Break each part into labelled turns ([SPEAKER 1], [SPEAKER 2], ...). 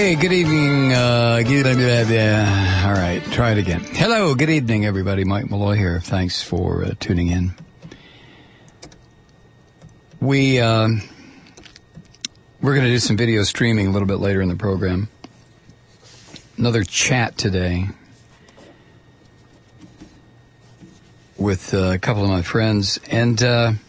[SPEAKER 1] Hey, good evening. All right, try it again. Hello, good evening, everybody. Mike Malloy here. Thanks for tuning in. We're going to do some video streaming a little bit later in the program. Another chat today with a couple of my friends, and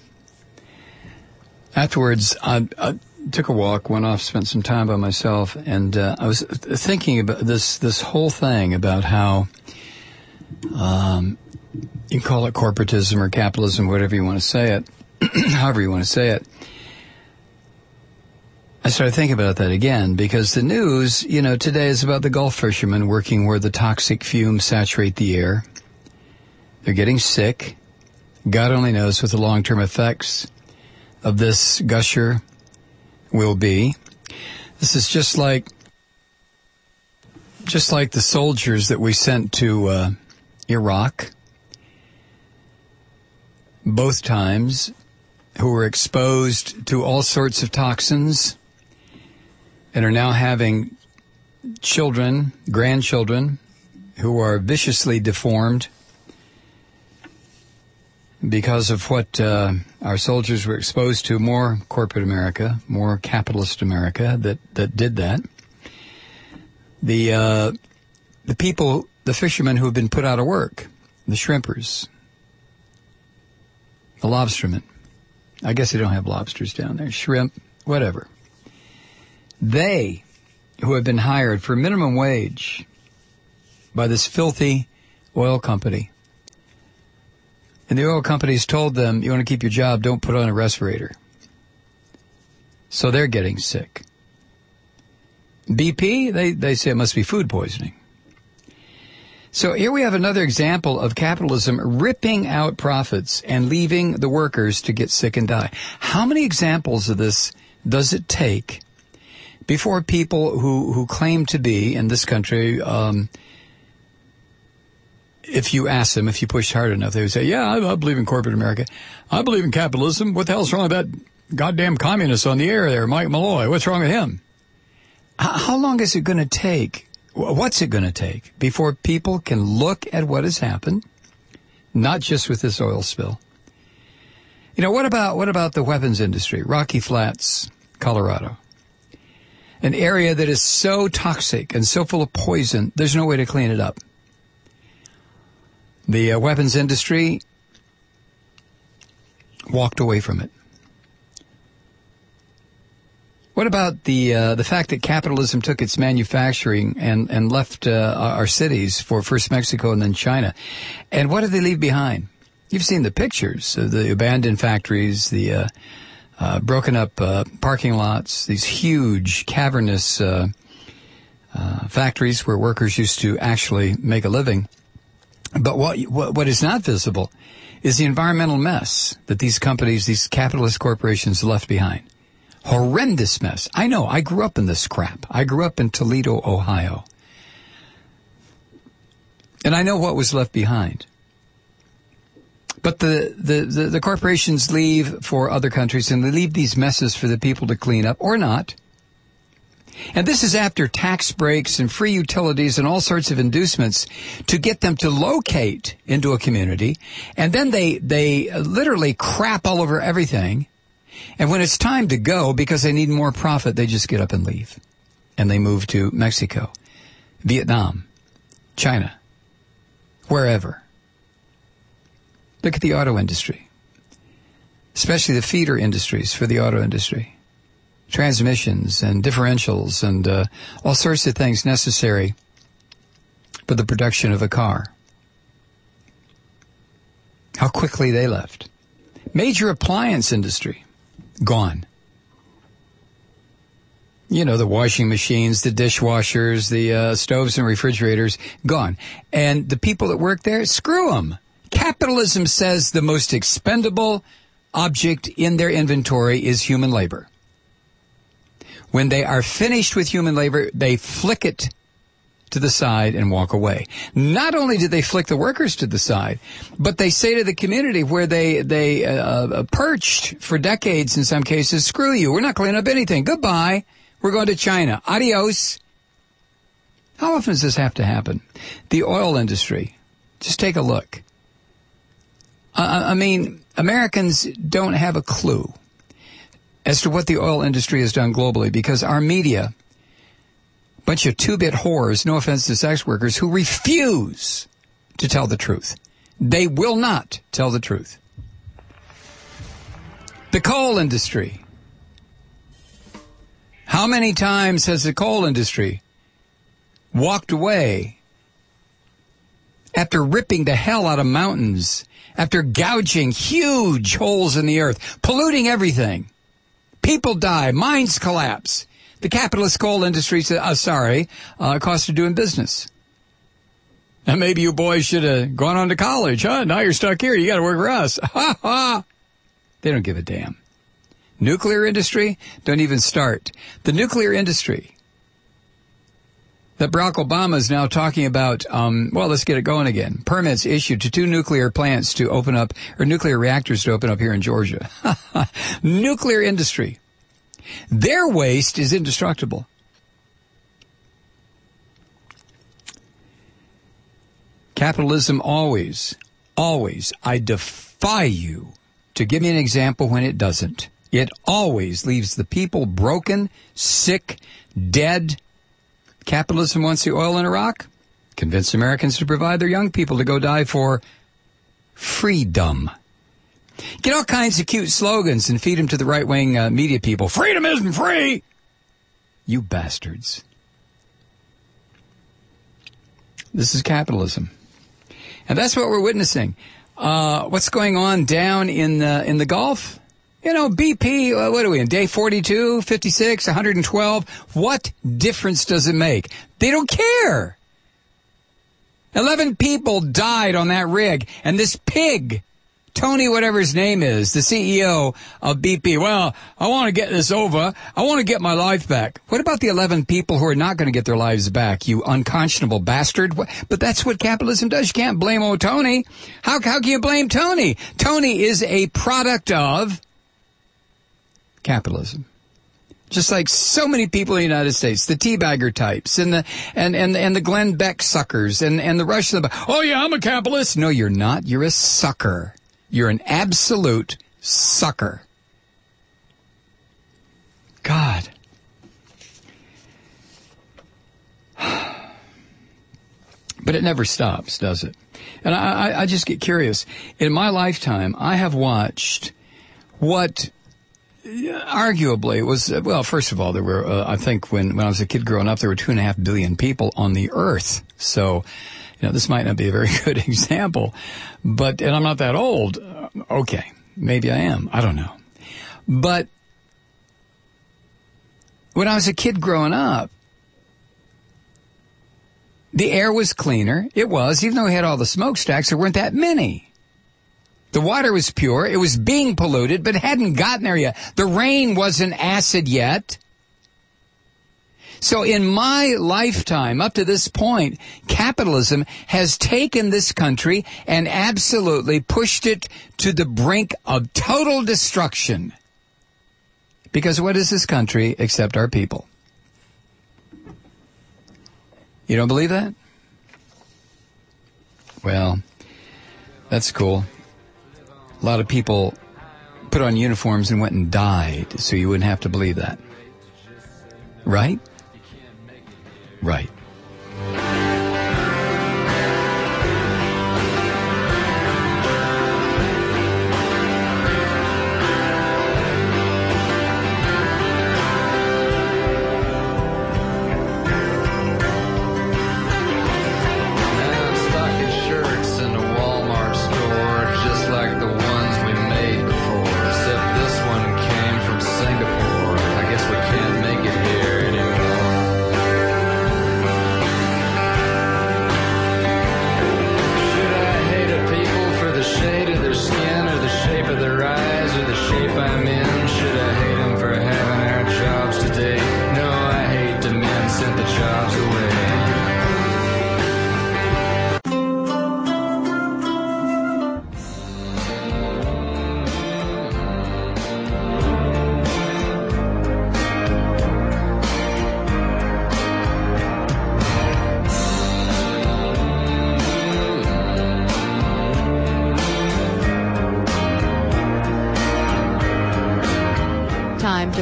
[SPEAKER 1] afterwards I took a walk, went off, spent some time by myself, and I was thinking about this whole thing about how you can call it corporatism or capitalism, whatever you want to say it, however you want to say it. I started thinking about that again because the news, today is about the Gulf fishermen working where the toxic fumes saturate the air. They're getting sick. God only knows what the long-term effects of this gusher will be. This is just like the soldiers that we sent to Iraq, both times, who were exposed to all sorts of toxins and are now having children, grandchildren, who are viciously deformed because of what our soldiers were exposed to. More corporate America, more capitalist America that did that. The people, the fishermen who have been put out of work, the shrimpers, the lobstermen. I guess they don't have lobsters down there. Shrimp, whatever. They who have been hired for minimum wage by this filthy oil company. And the oil companies told them, you want to keep your job, don't put on a respirator. So they're getting sick. BP, they say it must be food poisoning. So here we have another example of capitalism ripping out profits and leaving the workers to get sick and die. How many examples of this does it take before people who claim to be in this country, if you ask them, if you pushed hard enough, they would say, yeah, I believe in corporate America. I believe in capitalism. What the hell's wrong with that goddamn communist on the air there, Mike Malloy? What's wrong with him? How long is it going to take? What's it going to take before people can look at what has happened, not just with this oil spill? What about the weapons industry? Rocky Flats, Colorado. An area that is so toxic and so full of poison, there's no way to clean it up. The weapons industry walked away from it. What about the fact that capitalism took its manufacturing and left our cities for first Mexico and then China? And what did they leave behind? You've seen the pictures of the abandoned factories, the broken up parking lots, these huge cavernous factories where workers used to actually make a living. But what is not visible is the environmental mess that these companies, these capitalist corporations left behind. Horrendous mess. I know. I grew up in this crap. I grew up in Toledo, Ohio. And I know what was left behind. But the corporations leave for other countries, and they leave these messes for the people to clean up, or not. And this is after tax breaks and free utilities and all sorts of inducements to get them to locate into a community. And then they literally crap all over everything. And when it's time to go, because they need more profit, they just get up and leave. And they move to Mexico, Vietnam, China, wherever. Look at the auto industry, especially the feeder industries for the auto industry. Transmissions and differentials and all sorts of things necessary for the production of a car. How quickly they left. Major appliance industry, gone. The washing machines, the dishwashers, the stoves and refrigerators, gone. And the people that work there, screw them. Capitalism says the most expendable object in their inventory is human labor. When they are finished with human labor, they flick it to the side and walk away. Not only do they flick the workers to the side, but they say to the community where they perched for decades in some cases, screw you, we're not cleaning up anything. Goodbye. We're going to China. Adios. How often does this have to happen? The oil industry. Just take a look. I mean, Americans don't have a clue as to what the oil industry has done globally because our media, bunch of two-bit whores, no offense to sex workers, who refuse to tell the truth. They will not tell the truth. The coal industry. How many times has the coal industry walked away after ripping the hell out of mountains, after gouging huge holes in the earth, polluting everything? People die, mines collapse. The capitalist coal industry said, cost of doing business. And maybe you boys should have gone on to college, huh? Now you're stuck here. You got to work for us. Ha ha. They don't give a damn. Nuclear industry, don't even start. The nuclear industry that Barack Obama is now talking about, let's get it going again. Permits issued to 2 nuclear plants to open up, or nuclear reactors to open up here in Georgia. Nuclear industry. Their waste is indestructible. Capitalism always, I defy you to give me an example when it doesn't. It always leaves the people broken, sick, dead. Capitalism wants the oil in Iraq. Convince Americans to provide their young people to go die for freedom. Get all kinds of cute slogans and feed them to the right-wing media people. Freedom isn't free! You bastards. This is capitalism. And that's what we're witnessing. What's going on down in the Gulf? You know, BP, what are we in, day 42, 56, 112? What difference does it make? They don't care. 11 people died on that rig, and this pig, Tony, whatever his name is, the CEO of BP, well, I want to get this over. I want to get my life back. What about the 11 people who are not going to get their lives back, you unconscionable bastard? But that's what capitalism does. You can't blame old Tony. How can you blame Tony? Tony is a product of capitalism. Just like so many people in the United States, the teabagger types and the Glenn Beck suckers and the rush of the, oh yeah, I'm a capitalist. No, you're not. You're a sucker. You're an absolute sucker. God. But it never stops, does it? And I just get curious. In my lifetime, I have watched what arguably was, well, first of all, there were, I think when I was a kid growing up, there were 2.5 billion people on the earth. So, you know, this might not be a very good example, and I'm not that old. Okay, maybe I am. I don't know. But when I was a kid growing up, the air was cleaner. It was, even though we had all the smokestacks, there weren't that many. The water was pure. It was being polluted, but it hadn't gotten there yet. The rain wasn't acid yet. So in my lifetime, up to this point, capitalism has taken this country and absolutely pushed it to the brink of total destruction. Because what is this country except our people? You don't believe that? Well, that's cool. A lot of people put on uniforms and went and died, so you wouldn't have to believe that. Right? Right.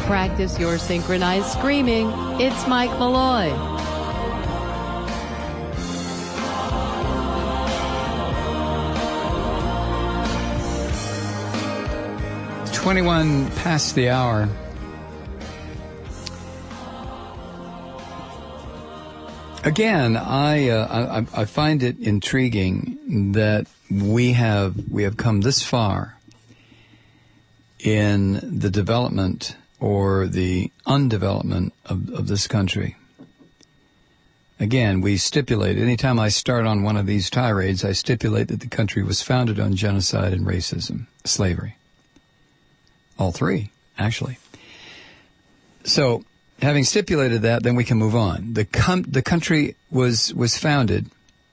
[SPEAKER 2] practice your synchronized screaming, it's Mike Malloy.
[SPEAKER 1] 21 past the hour. Again, I find it intriguing that we have come this far in the development or the undevelopment of this country. Again, we stipulate, anytime I start on one of these tirades, I stipulate that the country was founded on genocide and racism, slavery. All three, actually. So, having stipulated that, then we can move on. The country was founded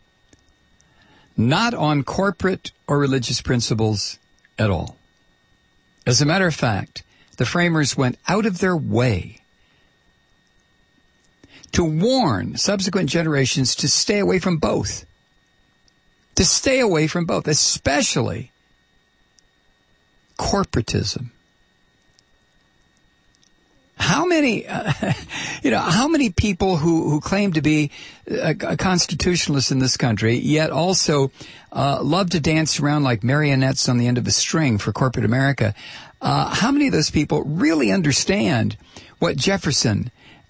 [SPEAKER 1] not on corporate or religious principles at all. As a matter of fact, the framers went out of their way to warn subsequent generations to stay away from both. To stay away from both, especially corporatism. How many, how many people who claim to be a constitutionalist in this country, yet also love to dance around like marionettes on the end of a string for corporate America? How many of those people really understand what Jefferson,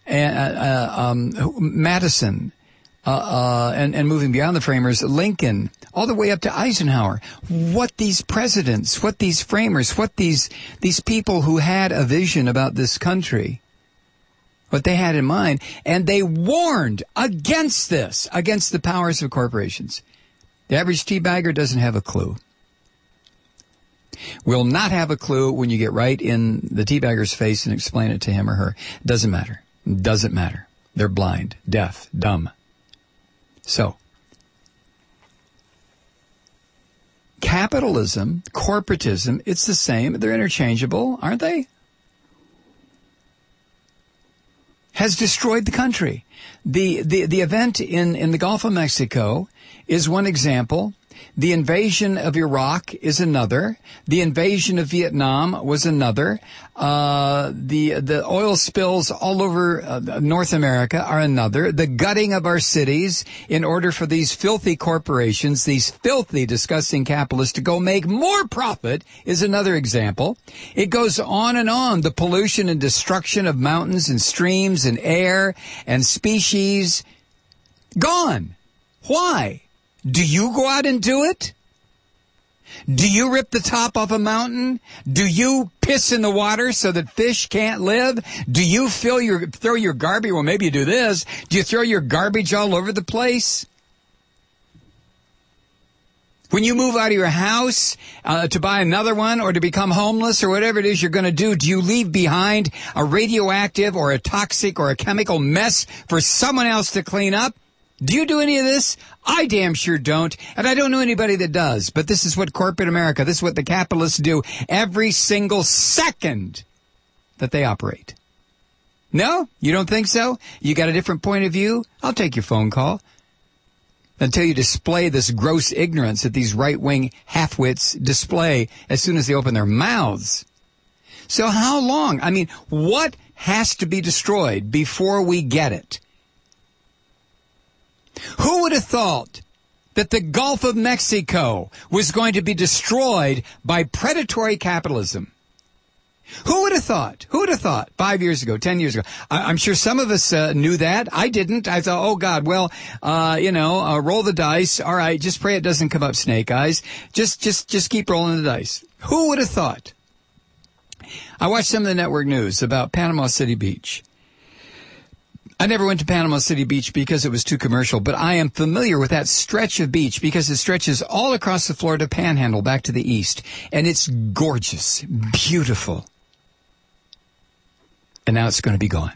[SPEAKER 1] Madison, and moving beyond the framers, Lincoln, all the way up to Eisenhower, what these presidents, what these framers, what these people who had a vision about this country, what they had in mind, and they warned against this, against the powers of corporations. The average teabagger doesn't have a clue. Will not have a clue when you get right in the teabagger's face and explain it to him or her. Doesn't matter. Doesn't matter. They're blind, deaf, dumb. So, capitalism, corporatism, it's the same. They're interchangeable, aren't they? Has destroyed the country. The event in the Gulf of Mexico is one example. The invasion of Iraq is another. The invasion of Vietnam was another. The oil spills all over North America are another. The gutting of our cities in order for these filthy corporations, these filthy, disgusting capitalists to go make more profit is another example. It goes on and on. The pollution and destruction of mountains and streams and air and species. Gone. Why? Do you go out and do it? Do you rip the top off a mountain? Do you piss in the water so that fish can't live? Do you throw your garbage? Well, maybe you do this. Do you throw your garbage all over the place? When you move out of your house to buy another one or to become homeless or whatever it is you're going to do you leave behind a radioactive or a toxic or a chemical mess for someone else to clean up? Do you do any of this? I damn sure don't, and I don't know anybody that does. But this is what corporate America, this is what the capitalists do every single second that they operate. No? You don't think so? You got a different point of view? I'll take your phone call until you display this gross ignorance that these right-wing half-wits display as soon as they open their mouths. So how long? I mean, what has to be destroyed before we get it? Who would have thought that the Gulf of Mexico was going to be destroyed by predatory capitalism? Who would have thought? Who would have thought 5 years ago, 10 years ago? I'm sure some of us knew that. I didn't. I thought, oh, God, well, roll the dice. All right, just pray it doesn't come up snake eyes. Just keep rolling the dice. Who would have thought? I watched some of the network news about Panama City Beach. I never went to Panama City Beach because it was too commercial, but I am familiar with that stretch of beach because it stretches all across the Florida Panhandle back to the east, and it's gorgeous, beautiful. And now it's going to be gone.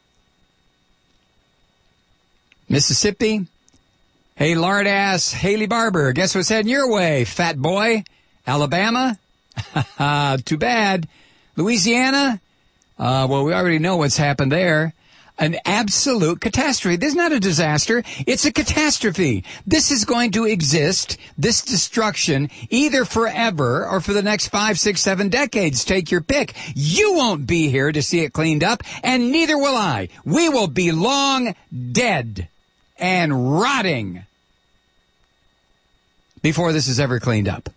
[SPEAKER 1] Mississippi, hey, lard-ass Haley Barber, guess what's heading your way, fat boy? Alabama? Too bad. Louisiana? Well, we already know what's happened there. an absolute catastrophe. This is not a disaster. It's a catastrophe. This is going to exist, this destruction, either forever or for the next 5, 6, 7 decades. Take your pick. You won't be here to see it cleaned up, and neither will I. We will be long dead and rotting before this is ever cleaned up.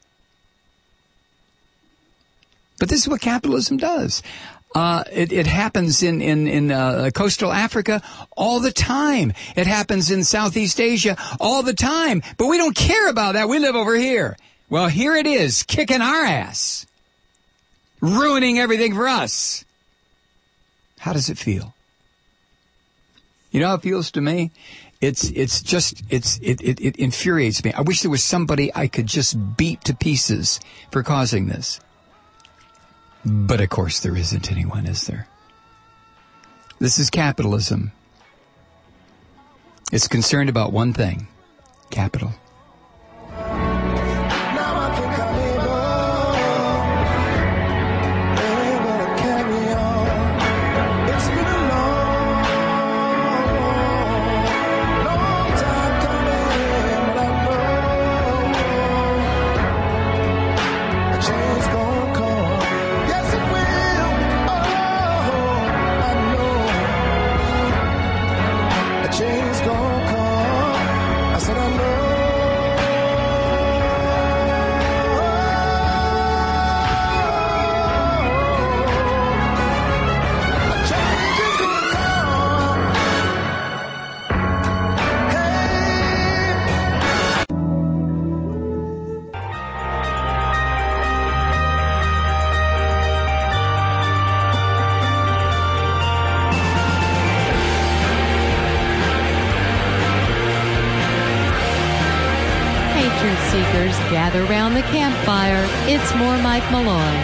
[SPEAKER 1] But this is what capitalism does. It happens in coastal Africa all the time. It happens in Southeast Asia all the time. But we don't care about that. We live over here. Well, here it is, kicking our ass, ruining everything for us. How does it feel? You know how it feels to me? It infuriates me. I wish there was somebody I could just beat to pieces for causing this. But of course there isn't anyone, is there? This is capitalism. It's concerned about one thing: capital.
[SPEAKER 2] Gather round the campfire. It's more Mike Malloy.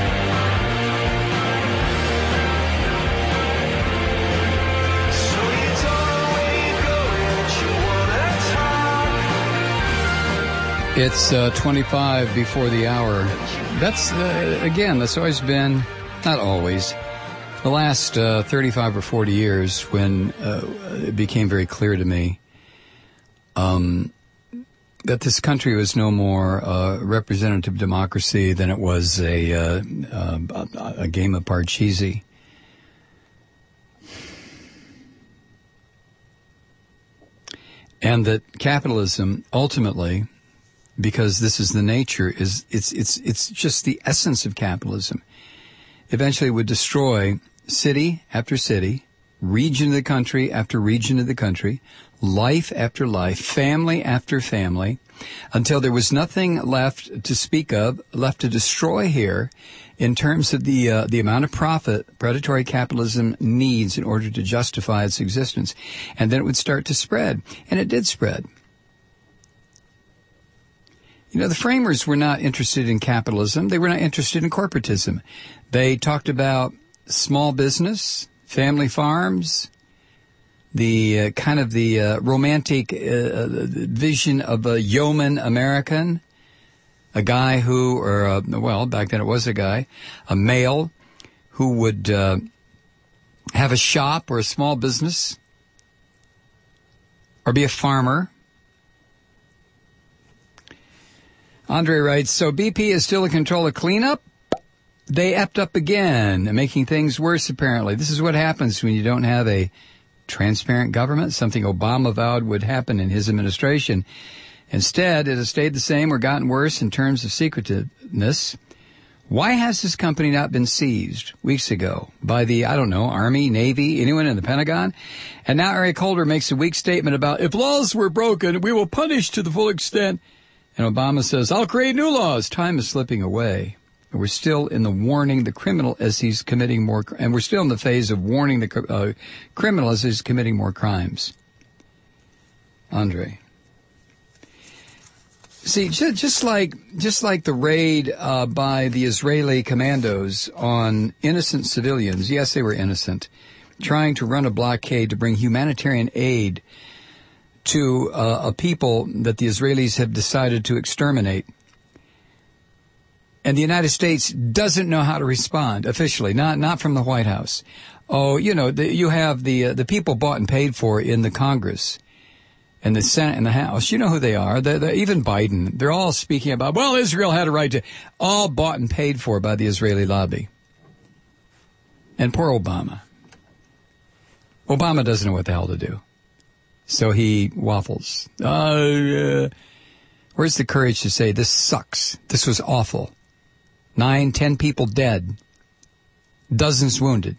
[SPEAKER 1] It's 25 before the hour. That's, again, that's always been, not always, the last 35 or 40 years when it became very clear to me that this country was no more representative democracy than it was a game of Parcheesi. And that capitalism, ultimately, because this is the nature, it's just the essence of capitalism, eventually would destroy city after city, region of the country after region of the country, life after life, family after family, until there was nothing left to speak of, left to destroy here in terms of the amount of profit predatory capitalism needs in order to justify its existence. And then it would start to spread. And it did spread. You know, the framers were not interested in capitalism. They were not interested in corporatism. They talked about small business, family farms, the kind of the romantic vision of a yeoman American, a guy who, or well, back then it was a guy, a male who would have a shop or a small business or be a farmer. Andre writes, so BP is still in control of cleanup? They effed up again, making things worse apparently. This is what happens when you don't have a transparent government, something Obama vowed would happen in his administration. Instead, it has stayed the same or gotten worse in terms of secretiveness. Why has this company not been seized weeks ago by the, I don't know, Army, Navy, anyone in the Pentagon? And now Eric Holder makes a weak statement about, if laws were broken, we will punish to the full extent. And Obama says, I'll create new laws. Time is slipping away. And we're still in the warning the criminal as he's committing more, and we're still in the phase of warning the criminal as he's committing more crimes. Andre. See, just like the raid by the Israeli commandos on innocent civilians, yes, they were innocent, trying to run a blockade to bring humanitarian aid to a people that the Israelis have decided to exterminate. And the United States doesn't know how to respond officially, not from the White House. Oh, you have the people bought and paid for in the Congress and the Senate and the House. You know who they are. Even Biden. They're all speaking about, well, Israel had a right to, all bought and paid for by the Israeli lobby. And poor Obama. Obama doesn't know what the hell to do. So he waffles. Where's the courage to say, this sucks. This was awful. 9, 10 people dead. Dozens wounded.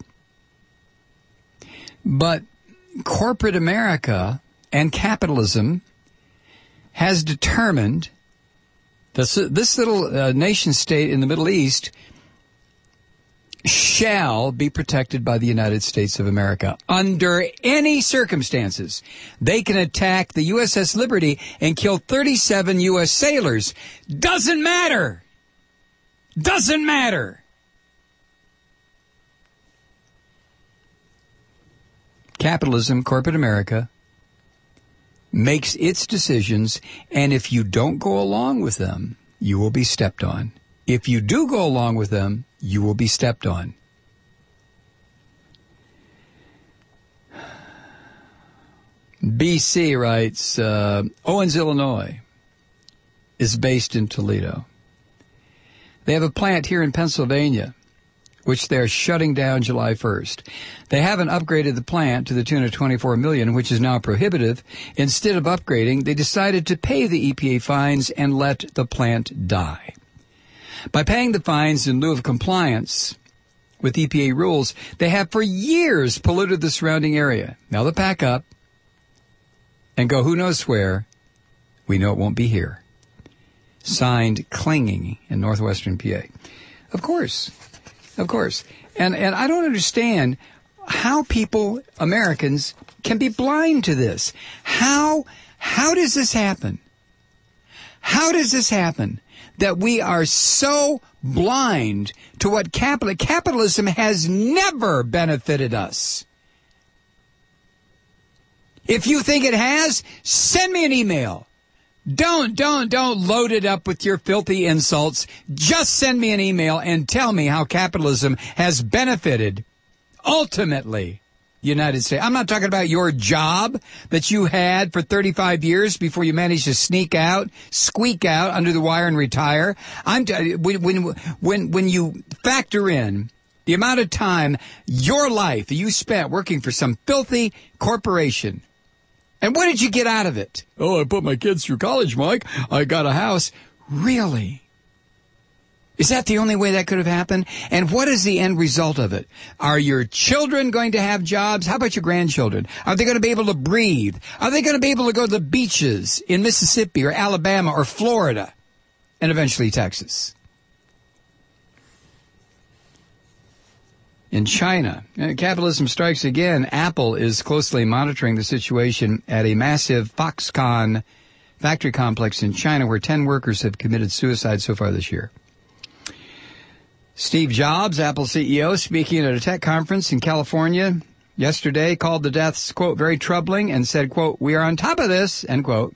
[SPEAKER 1] But corporate America and capitalism has determined that this little nation state in the Middle East shall be protected by the United States of America under any circumstances. They can attack the USS Liberty and kill 37 U.S. sailors. Doesn't matter. Doesn't matter. Capitalism, corporate America, makes its decisions, and if you don't go along with them, you will be stepped on. If you do go along with them, you will be stepped on. BC writes, Owens, Illinois is based in Toledo. They have a plant here in Pennsylvania, which they're shutting down July 1st. They haven't upgraded the plant to the tune of $24 million, which is now prohibitive. Instead of upgrading, they decided to pay the EPA fines and let the plant die. By paying the fines in lieu of compliance with EPA rules, they have for years polluted the surrounding area. Now they pack up and go who knows where. We know it won't be here. Signed, Clinging in northwestern PA. Of course. Of course. And I don't understand how people, Americans, can be blind to this. How does this happen? How does this happen that we are so blind to what capitalism has never benefited us? If you think it has, send me an email. Don't load it up with your filthy insults. Just send me an email and tell me how capitalism has benefited, ultimately, the United States. I'm not talking about your job that you had for 35 years before you managed to squeak out under the wire and retire. When you factor in the amount of time, your life that you spent working for some filthy corporation. And what did you get out of it? Oh, I put my kids through college, Mike. I got a house. Really? Is that the only way that could have happened? And what is the end result of it? Are your children going to have jobs? How about your grandchildren? Are they going to be able to breathe? Are they going to be able to go to the beaches in Mississippi or Alabama or Florida and eventually Texas? In China, capitalism strikes again. Apple is closely monitoring the situation at a massive Foxconn factory complex in China where 10 workers have committed suicide so far this year. Steve Jobs, Apple CEO, speaking at a tech conference in California yesterday, called the deaths, quote, very troubling and said, quote, we are on top of this, end quote.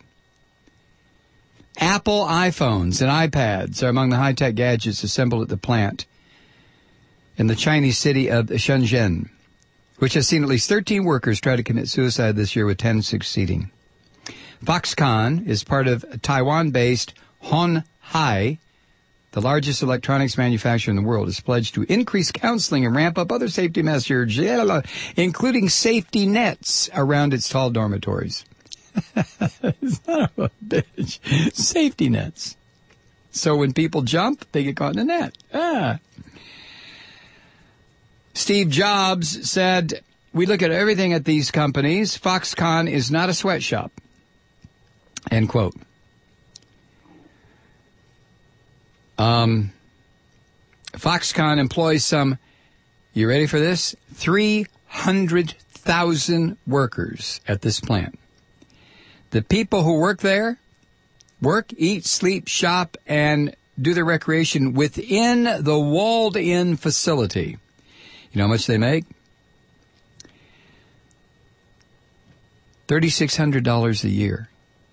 [SPEAKER 1] Apple iPhones and iPads are among the high-tech gadgets assembled at the plant in the Chinese city of Shenzhen, which has seen at least 13 workers try to commit suicide this year, with 10 succeeding. Foxconn is part of Taiwan-based Hon Hai, the largest electronics manufacturer in the world, is pledged to increase counseling and ramp up other safety measures, including safety nets around its tall dormitories. Son of a bitch. Safety nets. So when people jump, they get caught in a net. Steve Jobs said, we look at everything at these companies. Foxconn is not a sweatshop. End quote. Foxconn employs some, you ready for this? 300,000 workers at this plant. The people who work there work, eat, sleep, shop, and do their recreation within the walled-in facility. You know how much they make? $3,600 a year.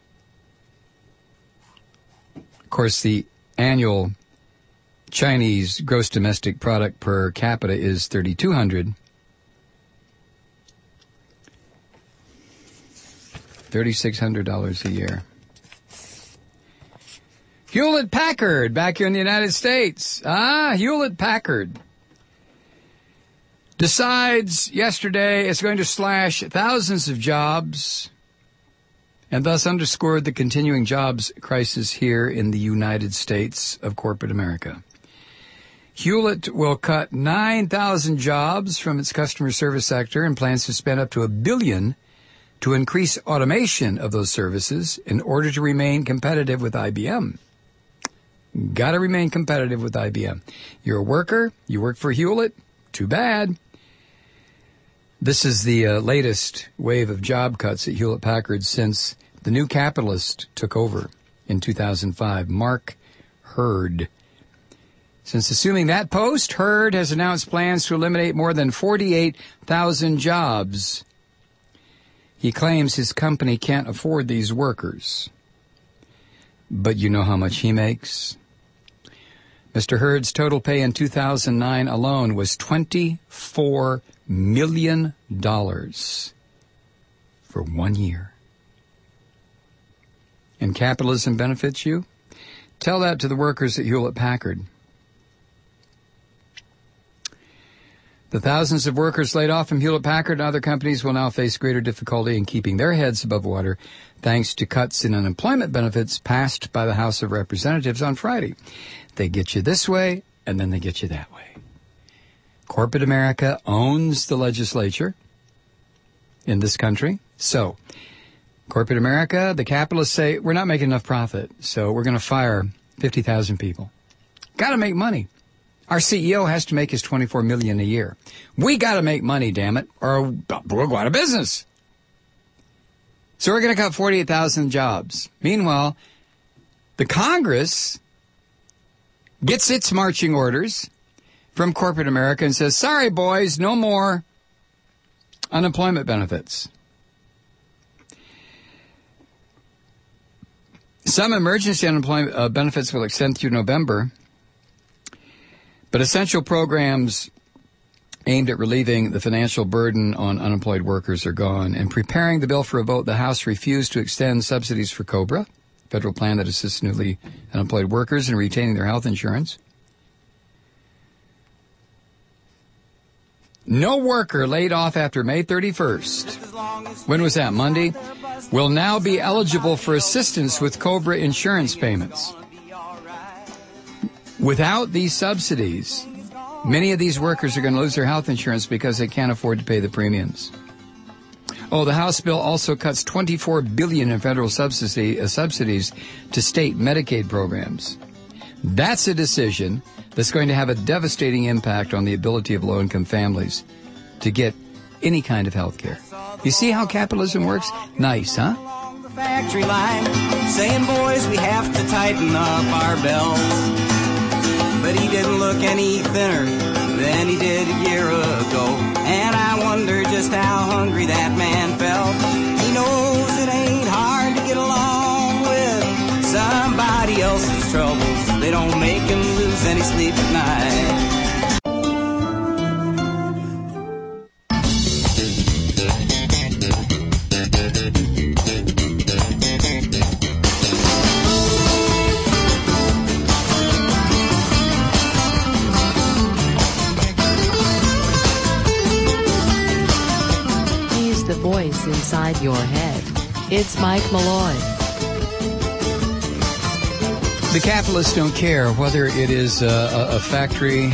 [SPEAKER 1] Of course, the annual Chinese gross domestic product per capita is $3,200. $3,600 a year. Hewlett-Packard, back here in the United States. Hewlett-Packard decides yesterday it's going to slash thousands of jobs and thus underscored the continuing jobs crisis here in the United States of corporate America. Hewlett will cut 9,000 jobs from its customer service sector and plans to spend up to $1 billion to increase automation of those services in order to remain competitive with IBM. Got to remain competitive with IBM. You're a worker, you work for Hewlett, too bad. This is the latest wave of job cuts at Hewlett-Packard since the new capitalist took over in 2005, Mark Hurd. Since assuming that post, Hurd has announced plans to eliminate more than 48,000 jobs. He claims his company can't afford these workers. But you know how much he makes? Mr. Hurd's total pay in 2009 alone was $24 million for 1 year. And capitalism benefits you? Tell that to the workers at Hewlett-Packard. The thousands of workers laid off from Hewlett-Packard and other companies will now face greater difficulty in keeping their heads above water thanks to cuts in unemployment benefits passed by the House of Representatives on Friday. They get you this way, and then they get you that way. Corporate America owns the legislature in this country. So, corporate America, the capitalists say, we're not making enough profit, so we're going to fire 50,000 people. Got to make money. Our CEO has to make his $24 million a year. We got to make money, damn it, or we'll go out of business. So we're going to cut 48,000 jobs. Meanwhile, the Congress gets its marching orders from corporate America and says, sorry, boys, no more unemployment benefits. Some emergency unemployment benefits will extend through November, but essential programs aimed at relieving the financial burden on unemployed workers are gone. And preparing the bill for a vote, the House refused to extend subsidies for COBRA, federal plan that assists newly unemployed workers in retaining their health insurance. No worker laid off after May 31st, when was that, Monday, will now be eligible for assistance with COBRA insurance payments. Without these subsidies, many of these workers are going to lose their health insurance because they can't afford to pay the premiums. Oh, the House bill also cuts $24 billion in federal subsidies to state Medicaid programs. That's a decision that's going to have a devastating impact on the ability of low-income families to get any kind of health care. You see how capitalism works? Nice, huh?
[SPEAKER 3] Along the factory line, saying, boys, we have to tighten up our belts. But he didn't look any thinner than he did a year ago. And I wonder just how hungry that man felt. He knows it ain't hard to get along with somebody else's troubles. They don't make him lose any sleep at night.
[SPEAKER 2] Voice inside your head. It's Mike Malloy.
[SPEAKER 1] The capitalists don't care whether it is a factory,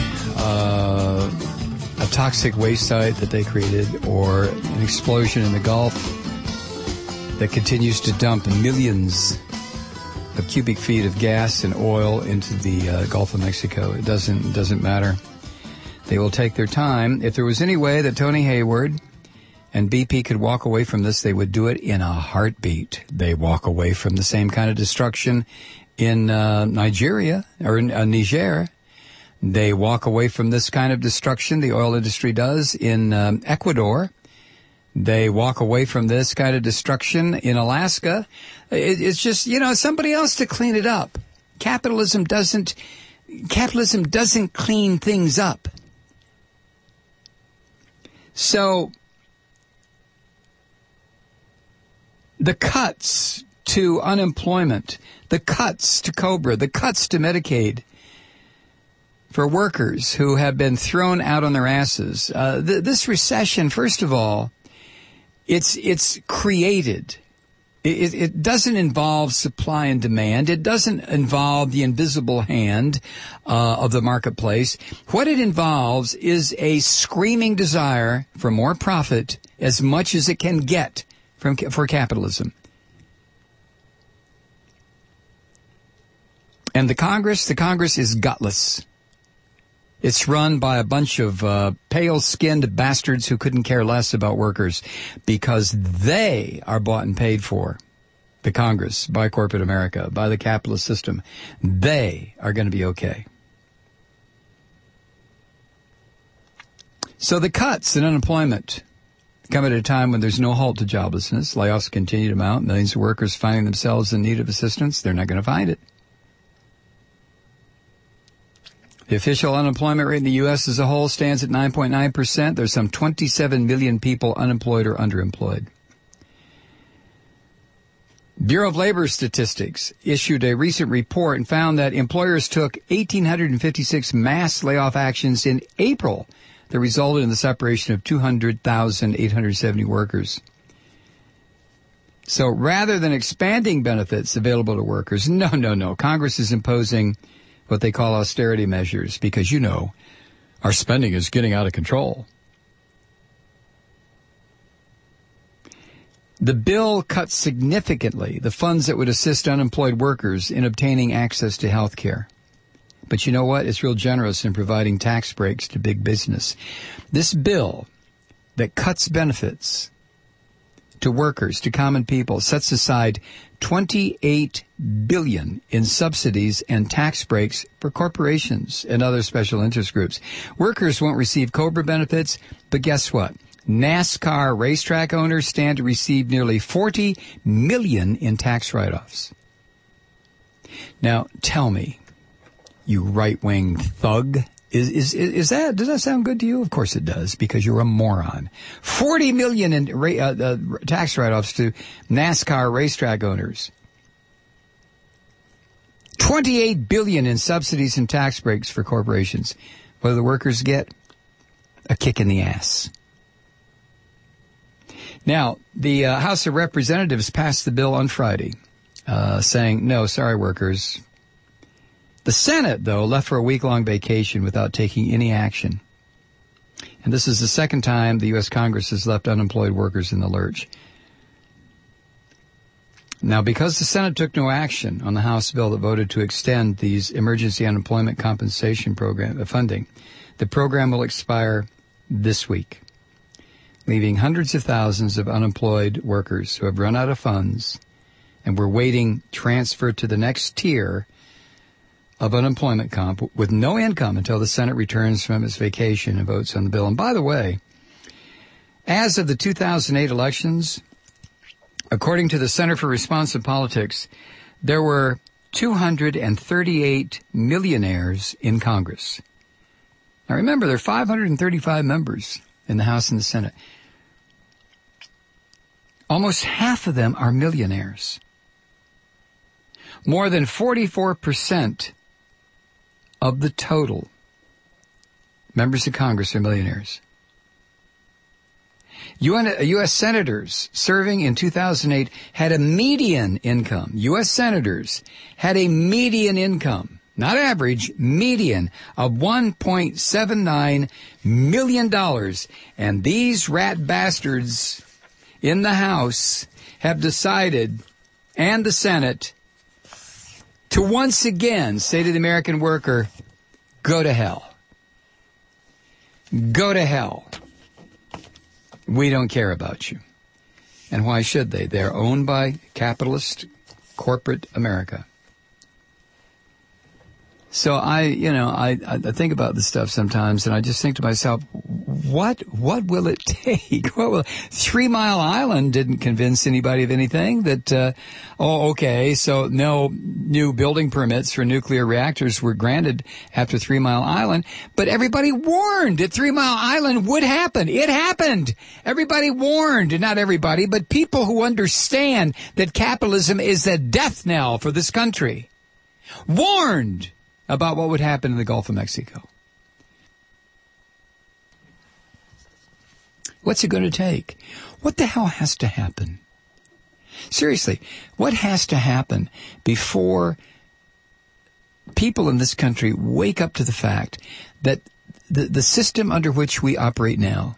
[SPEAKER 1] a toxic waste site that they created, or an explosion in the Gulf that continues to dump millions of cubic feet of gas and oil into the Gulf of Mexico. It doesn't matter. They will take their time. If there was any way that Tony Hayward and BP could walk away from this, they would do it in a heartbeat. They walk away from the same kind of destruction in Nigeria or in Niger. They walk away from this kind of destruction the oil industry does in Ecuador. They walk away from this kind of destruction in Alaska. It's just, somebody else to clean it up. Capitalism doesn't clean things up. The cuts to unemployment, the cuts to COBRA, the cuts to Medicaid for workers who have been thrown out on their asses. This recession, first of all, it's created. It doesn't involve supply and demand. It doesn't involve the invisible hand of the marketplace. What it involves is a screaming desire for more profit as much as it can get for capitalism. And the Congress is gutless. It's run by a bunch of pale-skinned bastards who couldn't care less about workers because they are bought and paid for, the Congress, by corporate America, by the capitalist system. They are going to be okay. So the cuts in unemployment come at a time when there's no halt to joblessness. Layoffs continue to mount. Millions of workers finding themselves in need of assistance. They're not going to find it. The official unemployment rate in the U.S. as a whole stands at 9.9%. There's some 27 million people unemployed or underemployed. Bureau of Labor Statistics issued a recent report and found that employers took 1,856 mass layoff actions in April that resulted in the separation of 200,870 workers. So rather than expanding benefits available to workers, no. Congress is imposing what they call austerity measures because, our spending is getting out of control. The bill cuts significantly the funds that would assist unemployed workers in obtaining access to health care. But you know what? It's real generous in providing tax breaks to big business. This bill that cuts benefits to workers, to common people, sets aside $28 billion in subsidies and tax breaks for corporations and other special interest groups. Workers won't receive COBRA benefits, but guess what? NASCAR racetrack owners stand to receive nearly $40 million in tax write-offs. Now, tell me, you right-wing thug, does that sound good to you? Of course it does, because you're a moron. $40 million in tax write-offs to NASCAR racetrack owners. $28 billion in subsidies and tax breaks for corporations. What do the workers get? A kick in the ass. Now, the House of Representatives passed the bill on Friday, saying, no, sorry, workers. The Senate, though, left for a week-long vacation without taking any action. And this is the second time the U.S. Congress has left unemployed workers in the lurch. Now, because the Senate took no action on the House bill that voted to extend these emergency unemployment compensation program funding, the program will expire this week, leaving hundreds of thousands of unemployed workers who have run out of funds and were waiting transfer to the next tier of unemployment comp with no income until the Senate returns from its vacation and votes on the bill. And by the way, as of the 2008 elections, according to the Center for Responsive Politics, there were 238 millionaires in Congress. Now remember, there are 535 members in the House and the Senate. Almost half of them are millionaires. More than 44% of the total members of Congress are millionaires. U.S. senators serving in 2008 had a median income. U.S. senators had a median income, not average, median of $1.79 million. And these rat bastards in the House have decided, and the Senate, to once again say to the American worker, go to hell. Go to hell. We don't care about you. And why should they? They're owned by capitalist corporate America. So I think about this stuff sometimes, and I just think to myself, what will it take? 3 Mile Island didn't convince anybody of anything that, so no new building permits for nuclear reactors were granted after 3 Mile Island, but everybody warned that 3 Mile Island would happen. It happened. Everybody warned, not everybody, but people who understand that capitalism is a death knell for this country, warned about what would happen in the Gulf of Mexico. What's it going to take? What the hell has to happen? Seriously, what has to happen before people in this country wake up to the fact that the system under which we operate now,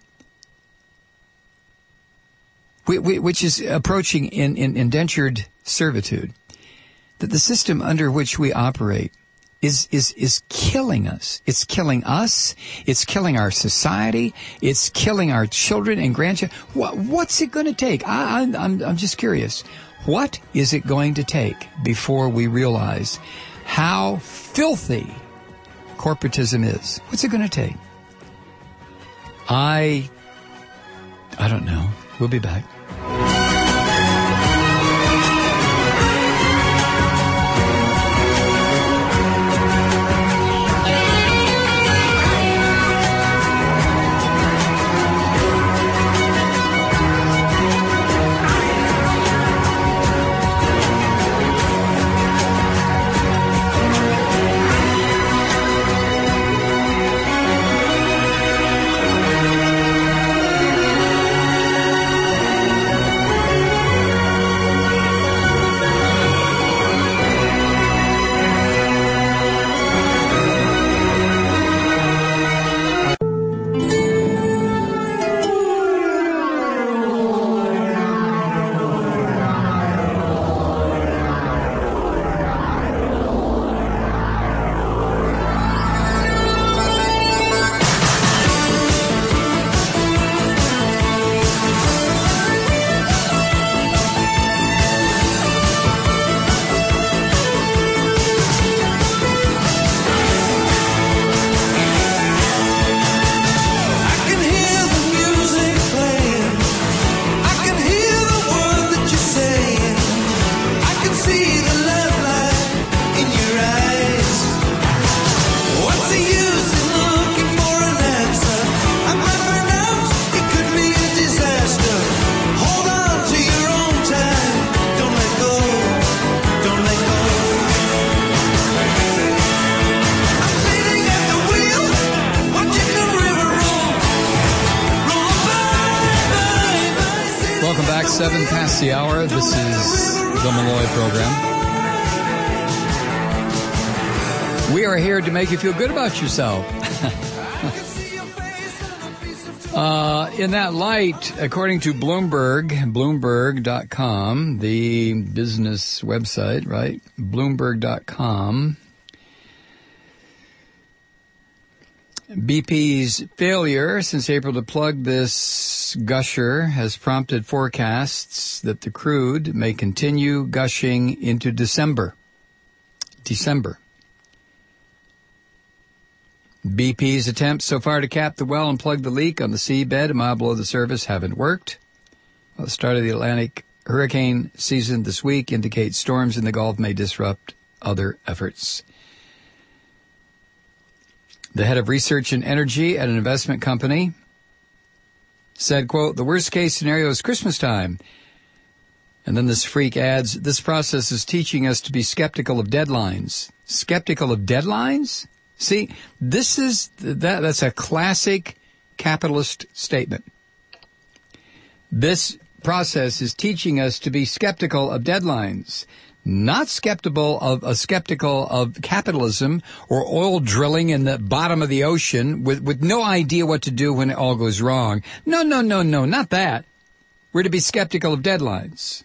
[SPEAKER 1] which is approaching in indentured servitude, that the system under which we operate is killing us. It's killing us. It's killing our society. It's killing our children and grandchildren. What's it going to take? I'm just curious. What is it going to take before we realize how filthy corporatism is? What's it going to take? I don't know. We'll be back. The hour. This is the Malloy Program. We are here to make you feel good about yourself. In that light, according to Bloomberg.com, the business website, right? Bloomberg.com. BP's failure since April to plug this gusher has prompted forecasts that the crude may continue gushing into December. BP's attempts so far to cap the well and plug the leak on the seabed a mile below the surface haven't worked. Well, the start of the Atlantic hurricane season this week indicates storms in the Gulf may disrupt other efforts. The head of research and energy at an investment company said, quote, "The worst case scenario is Christmas time." And then this freak adds, "This process is teaching us to be skeptical of deadlines." Skeptical of deadlines? See, that's a classic capitalist statement. This process is teaching us to be skeptical of deadlines. Not skeptical of capitalism or oil drilling in the bottom of the ocean with no idea what to do when it all goes wrong. No, not that. We're to be skeptical of deadlines.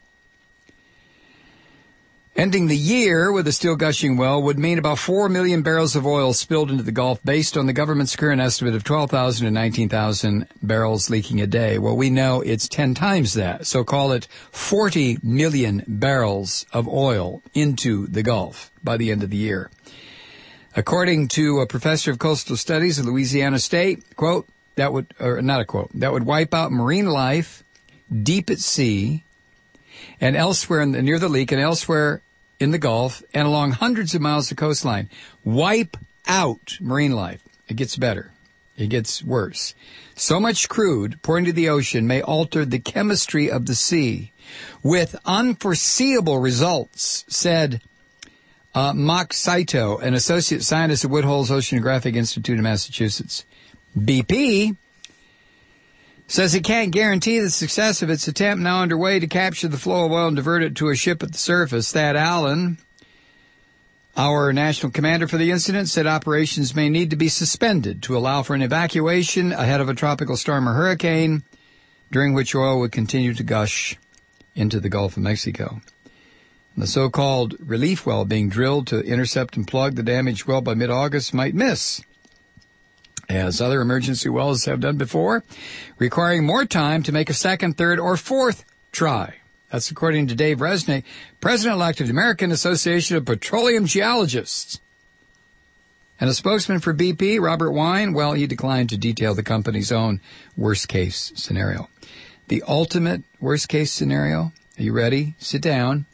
[SPEAKER 1] Ending the year with a still gushing well would mean about 4 million barrels of oil spilled into the Gulf based on the government's current estimate of 12,000 to 19,000 barrels leaking a day. Well, we know it's 10 times that, so call it 40 million barrels of oil into the Gulf by the end of the year. According to a professor of coastal studies at Louisiana State, quote, that would wipe out marine life deep at sea and elsewhere near the leak and elsewhere in the Gulf and along hundreds of miles of coastline. Wipe out marine life. It gets better. It gets worse. So much crude poured into the ocean may alter the chemistry of the sea with unforeseeable results, said Mark Saito, an associate scientist at Woodhull's Oceanographic Institute in Massachusetts. BP says it can't guarantee the success of its attempt now underway to capture the flow of oil and divert it to a ship at the surface. Thad Allen, our national commander for the incident, said operations may need to be suspended to allow for an evacuation ahead of a tropical storm or hurricane, during which oil would continue to gush into the Gulf of Mexico. And the so-called relief well being drilled to intercept and plug the damaged well by mid-August might miss, as other emergency wells have done before, requiring more time to make a second, third, or fourth try. That's according to Dave Resnick, president-elect of the American Association of Petroleum Geologists. And a spokesman for BP, Robert Wine, well, he declined to detail the company's own worst-case scenario. The ultimate worst-case scenario, are you ready? Sit down.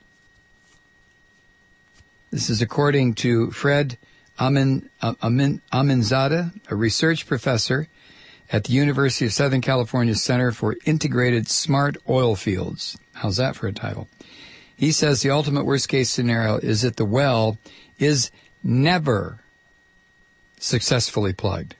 [SPEAKER 1] This is according to Fred Aminzadeh, a research professor at the University of Southern California Center for Integrated Smart Oil Fields. How's that for a title? He says the ultimate worst-case scenario is that the well is never successfully plugged.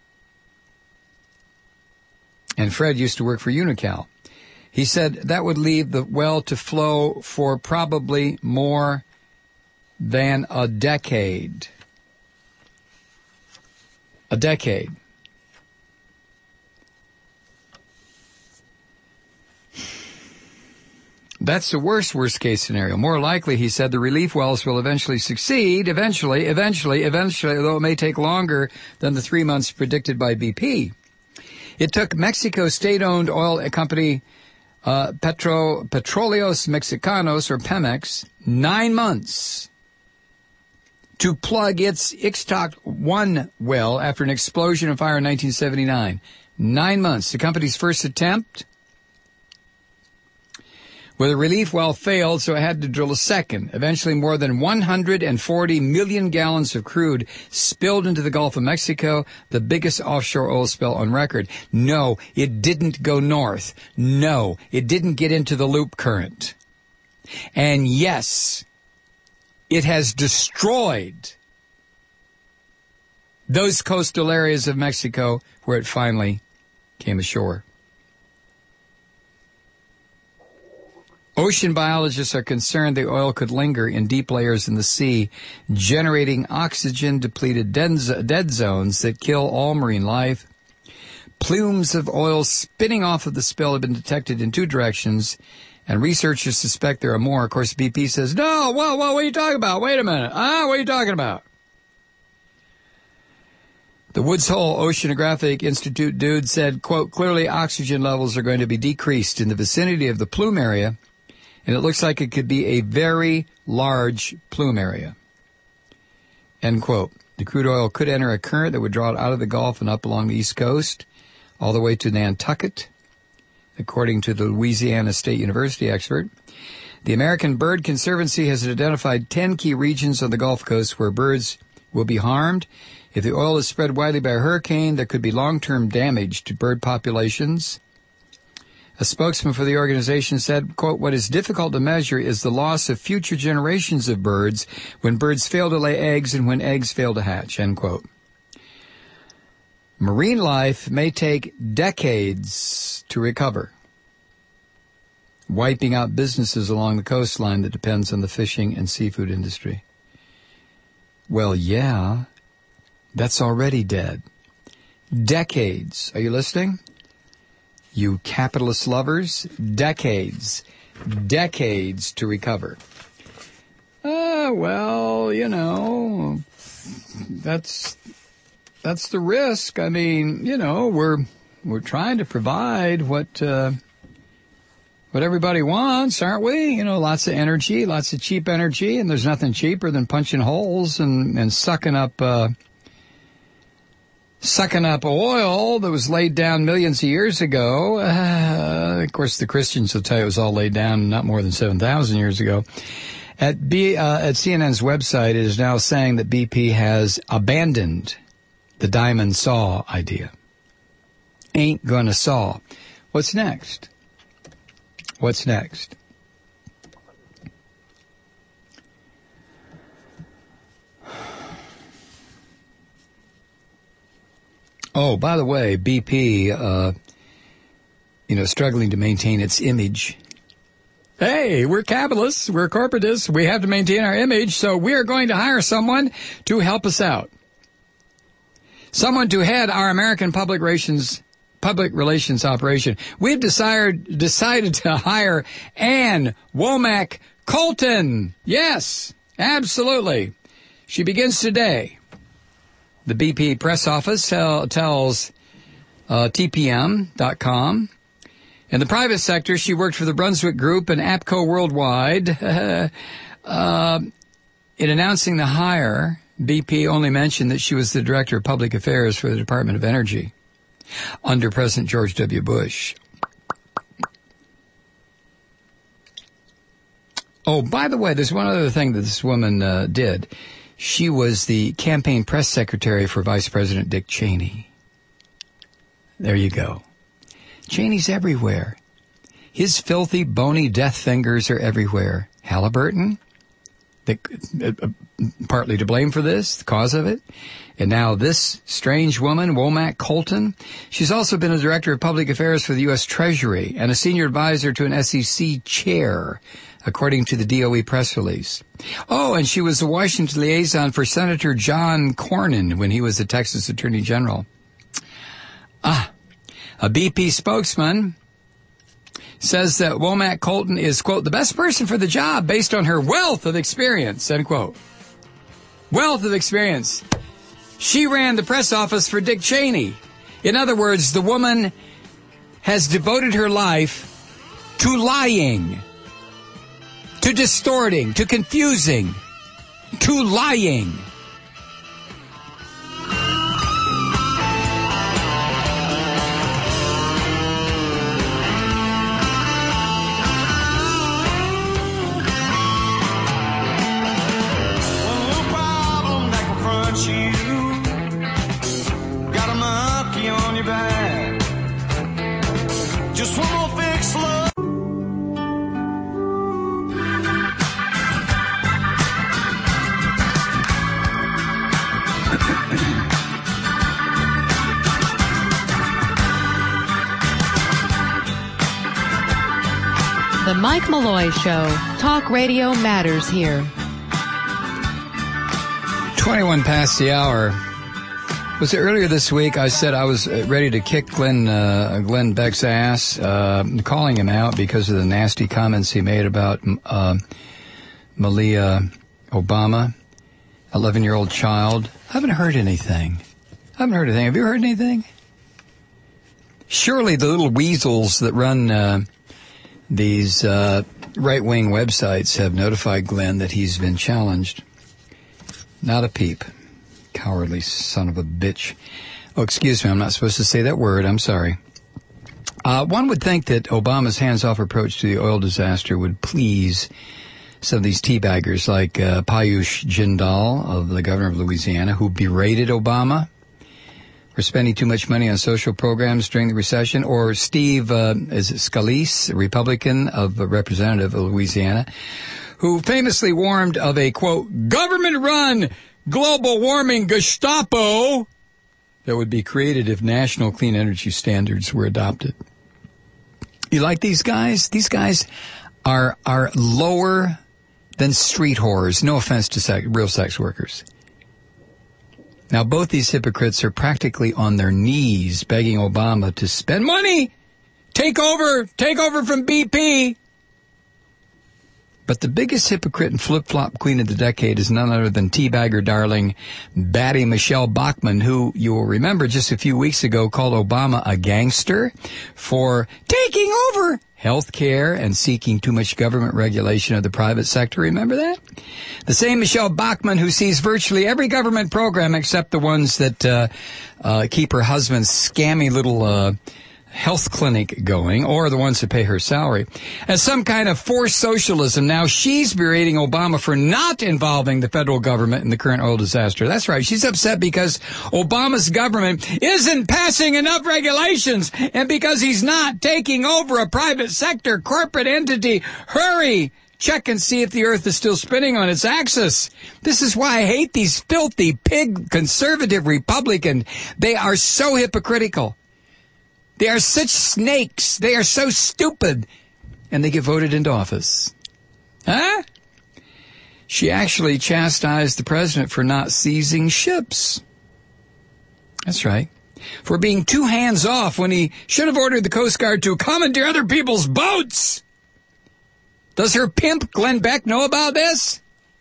[SPEAKER 1] And Fred used to work for Unocal. He said that would leave the well to flow for probably more than a decade. A decade. That's the worst case scenario. More likely, he said, the relief wells will eventually succeed, eventually, although it may take longer than the 3 months predicted by BP. It took Mexico's state-owned oil company, Petróleos Mexicanos, or Pemex, 9 months to plug its Ixtoc-1 well after an explosion and fire in 1979. 9 months. The company's first attempt with a relief well failed, so it had to drill a second. Eventually, more than 140 million gallons of crude spilled into the Gulf of Mexico, the biggest offshore oil spill on record. No, it didn't go north. No, it didn't get into the loop current. And yes, it has destroyed those coastal areas of Mexico where it finally came ashore. Ocean biologists are concerned the oil could linger in deep layers in the sea, generating oxygen-depleted dead zones that kill all marine life. Plumes of oil spinning off of the spill have been detected in 2 directions, and researchers suspect there are more. Of course, BP says, no, whoa, what are you talking about? Wait a minute. What are you talking about? The Woods Hole Oceanographic Institute dude said, quote, clearly oxygen levels are going to be decreased in the vicinity of the plume area, and it looks like it could be a very large plume area. End quote. The crude oil could enter a current that would draw it out of the Gulf and up along the East Coast, all the way to Nantucket, according to the Louisiana State University expert. The American Bird Conservancy has identified 10 key regions on the Gulf Coast where birds will be harmed. If the oil is spread widely by a hurricane, there could be long-term damage to bird populations. A spokesman for the organization said, quote, what is difficult to measure is the loss of future generations of birds when birds fail to lay eggs and when eggs fail to hatch, end quote. Marine life may take decades to recover, wiping out businesses along the coastline that depends on the fishing and seafood industry. Well, yeah, that's already dead. Decades. Are you listening? You capitalist lovers, decades to recover. Well, you know, that's the risk. I mean, you know, we're trying to provide what what everybody wants, aren't we? You know, lots of energy, lots of cheap energy, and there's nothing cheaper than punching holes and sucking up oil that was laid down millions of years ago. Of course, the Christians will tell you it was all laid down not more than 7,000 years ago. At CNN's website, it is now saying that BP has abandoned the diamond saw idea. Ain't gonna saw. What's next? What's next? Oh, by the way, BP, struggling to maintain its image. Hey, we're capitalists, we're corporatists, we have to maintain our image, so we're going to hire someone to help us out. Someone to head our American public relations operation. We've decided to hire Ann Womack Colton. Yes, absolutely. She begins today. The BP press office tells TPM.com. In the private sector, she worked for the Brunswick Group and APCO Worldwide. In announcing the hire, BP only mentioned that she was the Director of Public Affairs for the Department of Energy under President George W. Bush. Oh, by the way, there's one other thing that this woman did. She was the campaign press secretary for Vice President Dick Cheney. There you go. Cheney's everywhere. His filthy, bony death fingers are everywhere. Halliburton, partly to blame for this, the cause of it. And now this strange woman, Womack Colton. She's also been a director of public affairs for the U.S. Treasury and a senior advisor to an SEC chair, according to the DOE press release. Oh, and she was the Washington liaison for Senator John Cornyn when he was the Texas Attorney General. A BP spokesman says that Womack Colton is, quote, the best person for the job based on her wealth of experience, end quote. Wealth of experience. She ran the press office for Dick Cheney. In other words, the woman has devoted her life to lying, to distorting, to confusing, to lying.
[SPEAKER 2] The Mike Malloy Show. Talk radio matters here.
[SPEAKER 1] 21 past the hour. Was it earlier this week I said I was ready to kick Glenn Beck's ass, calling him out because of the nasty comments he made about Malia Obama, 11-year-old child. I haven't heard anything. Have you heard anything? Surely the little weasels that run these right-wing websites have notified Glenn that he's been challenged. Not a peep. Cowardly son of a bitch. Oh, excuse me, I'm not supposed to say that word. I'm sorry. One would think that Obama's hands-off approach to the oil disaster would please some of these teabaggers like Payush Jindal, of the governor of Louisiana, who berated Obama for spending too much money on social programs during the recession, or Steve Scalise, a Republican representative of Louisiana, who famously warned of a, quote, government-run global warming Gestapo that would be created if national clean energy standards were adopted. You like these guys? These guys are lower than street whores. No offense to real sex workers. Now, both these hypocrites are practically on their knees begging Obama to spend money. Take over from BP. But the biggest hypocrite and flip-flop queen of the decade is none other than teabagger darling Batty Michelle Bachmann, who you will remember just a few weeks ago called Obama a gangster for taking over health care and seeking too much government regulation of the private sector. Remember that? The same Michelle Bachmann who sees virtually every government program except the ones that keep her husband's scammy little health clinic going, or the ones that pay her salary, as some kind of forced socialism. Now she's berating Obama for not involving the federal government in the current oil disaster. That's right. She's upset because Obama's government isn't passing enough regulations and because he's not taking over a private sector corporate entity. Hurry! Check and see if the earth is still spinning on its axis. This is why I hate these filthy pig conservative Republicans. They are so hypocritical. They are such snakes. They are so stupid. And they get voted into office. Huh? She actually chastised the president for not seizing ships. That's right. For being too hands-off when he should have ordered the Coast Guard to commandeer other people's boats. Does her pimp, Glenn Beck, know about this?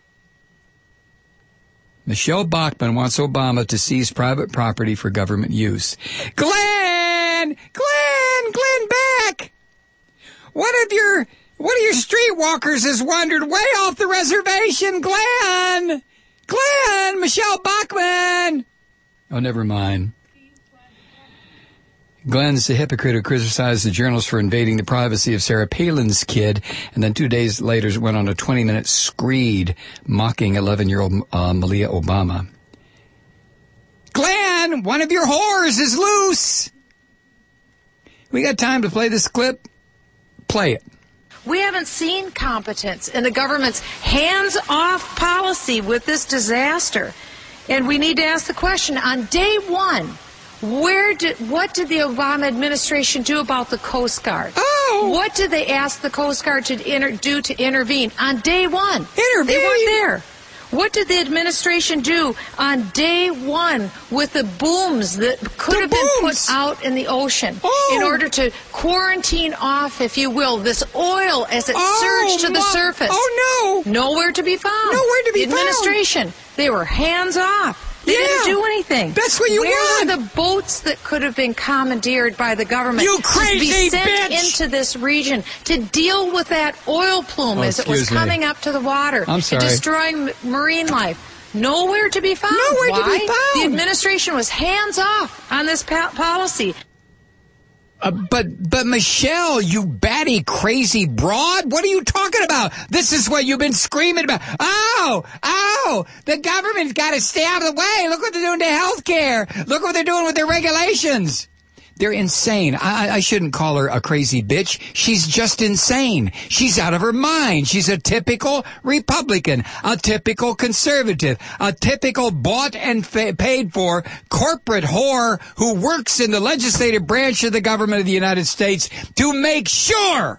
[SPEAKER 1] Michelle Bachmann wants Obama to seize private property for government use. Glenn Beck! One of your streetwalkers has wandered way off the reservation. Glenn! Michelle Bachmann! Oh, never mind. Glenn's a hypocrite who criticized the journalists for invading the privacy of Sarah Palin's kid, and then 2 days later went on a 20-minute screed mocking 11-year-old Malia Obama. Glenn, one of your whores is loose! We got time to play this clip? Play it.
[SPEAKER 4] We haven't seen competence in the government's hands-off policy with this disaster. And we need to ask the question, on day one, what did the Obama administration do about the Coast Guard?
[SPEAKER 1] Oh!
[SPEAKER 4] What did they ask the Coast Guard to do to intervene on day one?
[SPEAKER 1] Intervene?
[SPEAKER 4] They weren't there. What did the administration do on day one with the booms that could have been put out in the ocean in order to quarantine off, if you will, this oil as it surged to the surface?
[SPEAKER 1] Oh, no!
[SPEAKER 4] Nowhere to be found.
[SPEAKER 1] Nowhere to be found.
[SPEAKER 4] The administration, they were hands off. They didn't do anything.
[SPEAKER 1] That's what you want.
[SPEAKER 4] Where are the boats that could have been commandeered by the government
[SPEAKER 1] you crazy
[SPEAKER 4] to be sent
[SPEAKER 1] bitch.
[SPEAKER 4] into this region to deal with that oil plume as it was coming up to the water
[SPEAKER 1] I'm sorry.
[SPEAKER 4] and destroying marine life? Nowhere to be found.
[SPEAKER 1] Nowhere to be found.
[SPEAKER 4] The administration was hands off on this policy.
[SPEAKER 1] But Michelle, you batty crazy broad, what are you talking about? This is what you've been screaming about. Oh, the government's got to stay out of the way. Look what they're doing to health care. Look what they're doing with their regulations. They're insane. I shouldn't call her a crazy bitch. She's just insane. She's out of her mind. She's a typical Republican, a typical conservative, a typical bought and paid for corporate whore who works in the legislative branch of the government of the United States to make sure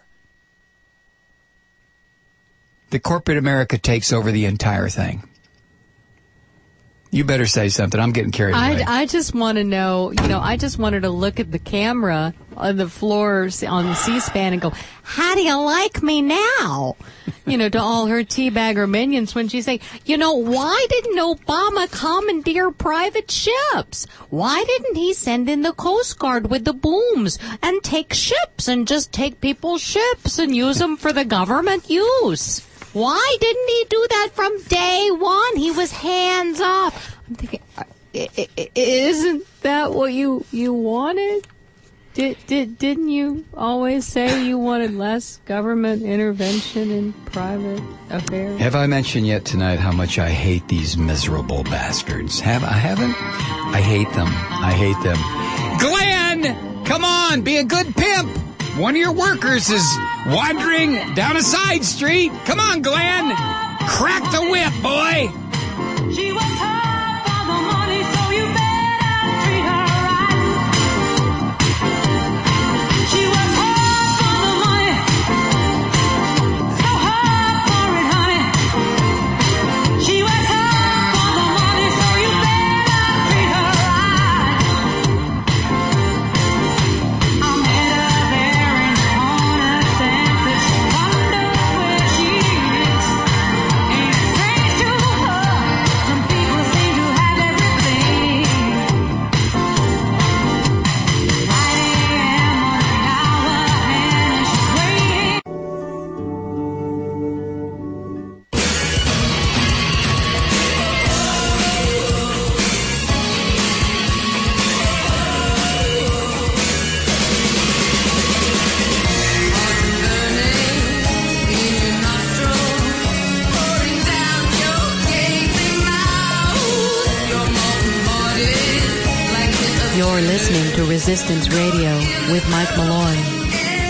[SPEAKER 1] that corporate America takes over the entire thing. You better say something. I'm getting carried away.
[SPEAKER 5] I just want to know, I just wanted to look at the camera on the floor on the C-SPAN and go, how do you like me now? To all her teabagger minions when she say, why didn't Obama commandeer private ships? Why didn't he send in the Coast Guard with the booms and take ships and just take people's ships and use them for the government use? Why didn't he do that from day one? He was hands off. I'm thinking, isn't that what you wanted? Didn't you always say you wanted less government intervention in private affairs?
[SPEAKER 1] Have I mentioned yet tonight how much I hate these miserable bastards? I haven't? I hate them. I hate them. Glenn, come on, be a good pimp. One of your workers is wandering down a side street. Come on, Glenn. Crack the whip, boy.
[SPEAKER 6] She was hard for the money, so you better treat her right. She was hard for the money, so hard for it, honey. She was hard for the money, so you better treat her right. I met her there in Corner Sands. Wonder where she is.
[SPEAKER 2] listening to Resistance Radio with Mike Malloy.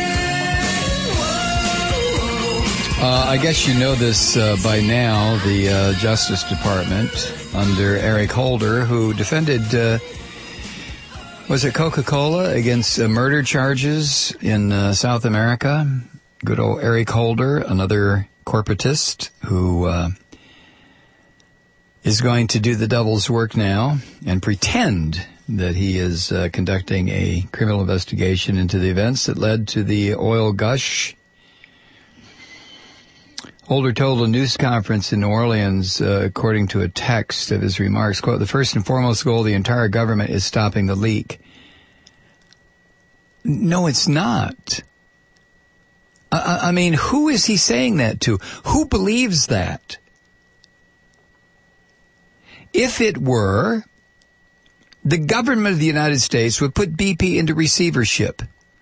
[SPEAKER 1] I guess you know this by now. The Justice Department, under Eric Holder, who defended, was it Coca-Cola against murder charges in South America? Good old Eric Holder, another corporatist who is going to do the devil's work now and pretend that he is conducting a criminal investigation into the events that led to the oil gush. Holder told a news conference in New Orleans, according to a text of his remarks, quote, "The first and foremost goal of the entire government is stopping the leak." No, it's not. I mean, who is he saying that to? Who believes that? If it were, the government of the United States would put BP into receivership.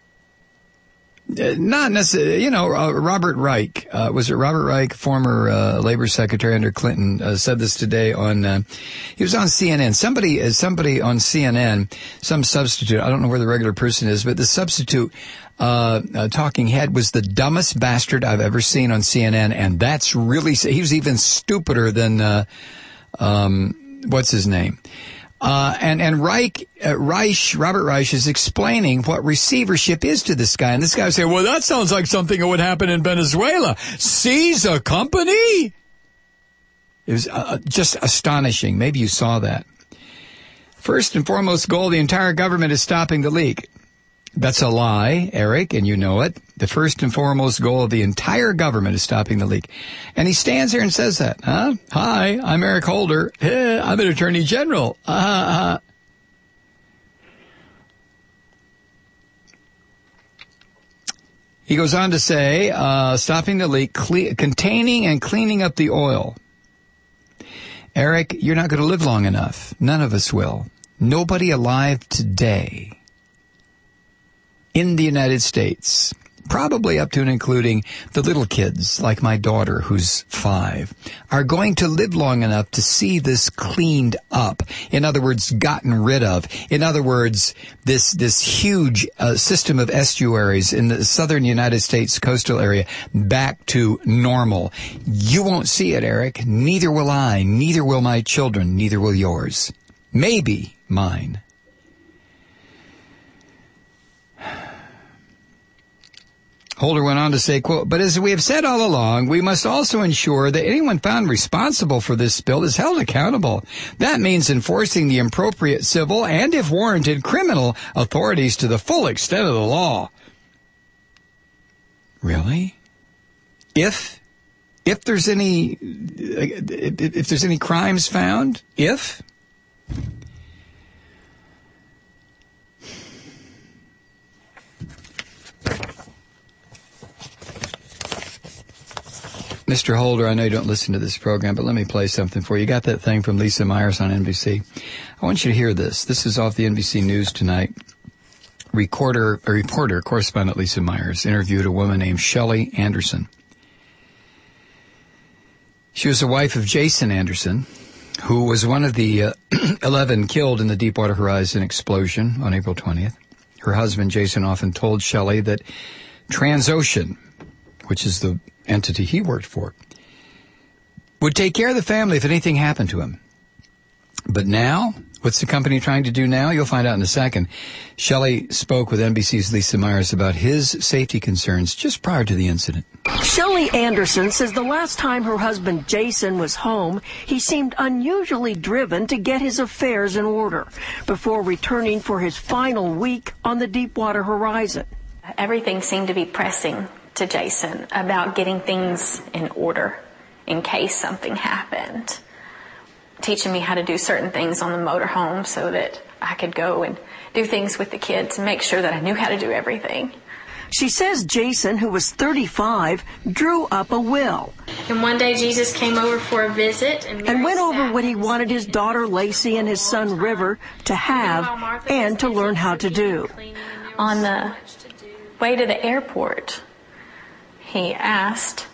[SPEAKER 1] Not necessarily, Robert Reich, was it Robert Reich, former labor secretary under Clinton, said this today on, he was on CNN. Somebody on CNN, some substitute, I don't know where the regular person is, but the substitute, talking head was the dumbest bastard I've ever seen on CNN, and that's really, he was even stupider than, what's his name? And Robert Reich is explaining what receivership is to this guy. And this guy was saying, well, that sounds like something that would happen in Venezuela. Seize a company? It was just astonishing. Maybe you saw that. First and foremost goal of the entire government is stopping the leak. That's a lie, Eric, and you know it. The first and foremost goal of the entire government is stopping the leak. And he stands here and says that. Huh? Hi, I'm Eric Holder. I'm an attorney general. He goes on to say, stopping the leak, containing and cleaning up the oil. Eric, you're not going to live long enough. None of us will. Nobody alive today in the United States, probably up to and including the little kids like my daughter who's 5, are going to live long enough to see this cleaned up. In other words, gotten rid of. In other words, this huge system of estuaries in the southern United States coastal area back to normal. You won't see it, Eric. Neither will I. Neither will my children. Neither will yours. Maybe mine. Holder went on to say, quote, but as we have said all along, we must also ensure that anyone found responsible for this spill is held accountable. That means enforcing the appropriate civil and, if warranted, criminal authorities to the full extent of the law. Really? If there's any crimes found? If? Mr. Holder, I know you don't listen to this program, but let me play something for you. You got that thing from Lisa Myers on NBC. I want you to hear this. This is off the NBC News tonight. Reporter, correspondent Lisa Myers interviewed a woman named Shelley Anderson. She was the wife of Jason Anderson, who was one of the 11 killed in the Deepwater Horizon explosion on April 20th. Her husband, Jason, often told Shelley that Transocean, which is the entity he worked for, would take care of the family if anything happened to him. But now, what's the company trying to do now? You'll find out in a second. Shelley spoke with NBC's Lisa Myers about his safety concerns just prior to the incident.
[SPEAKER 7] Shelley Anderson says the last time her husband Jason was home, he seemed unusually driven to get his affairs in order before returning for his final week on the Deepwater Horizon.
[SPEAKER 8] Everything seemed to be pressing to Jason about getting things in order in case something happened. Teaching me how to do certain things on the motorhome so that I could go and do things with the kids and make sure that I knew how to do everything.
[SPEAKER 7] She says Jason, who was 35, drew up a will.
[SPEAKER 8] And one day Jesus came over for a visit
[SPEAKER 7] and went over what he wanted his daughter Lacey and his son River to have and to learn how to do.
[SPEAKER 8] On the way to the airport, he asked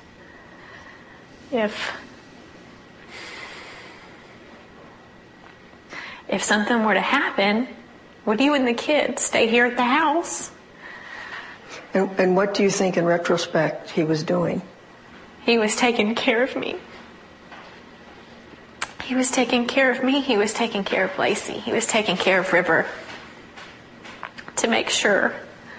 [SPEAKER 8] if something were to happen, Would you and the kids stay here at the house?
[SPEAKER 7] And what do you think in retrospect he was doing?
[SPEAKER 8] He was taking care of me. He was taking care of me. He was taking care of Lacey. He was taking care of River to make sure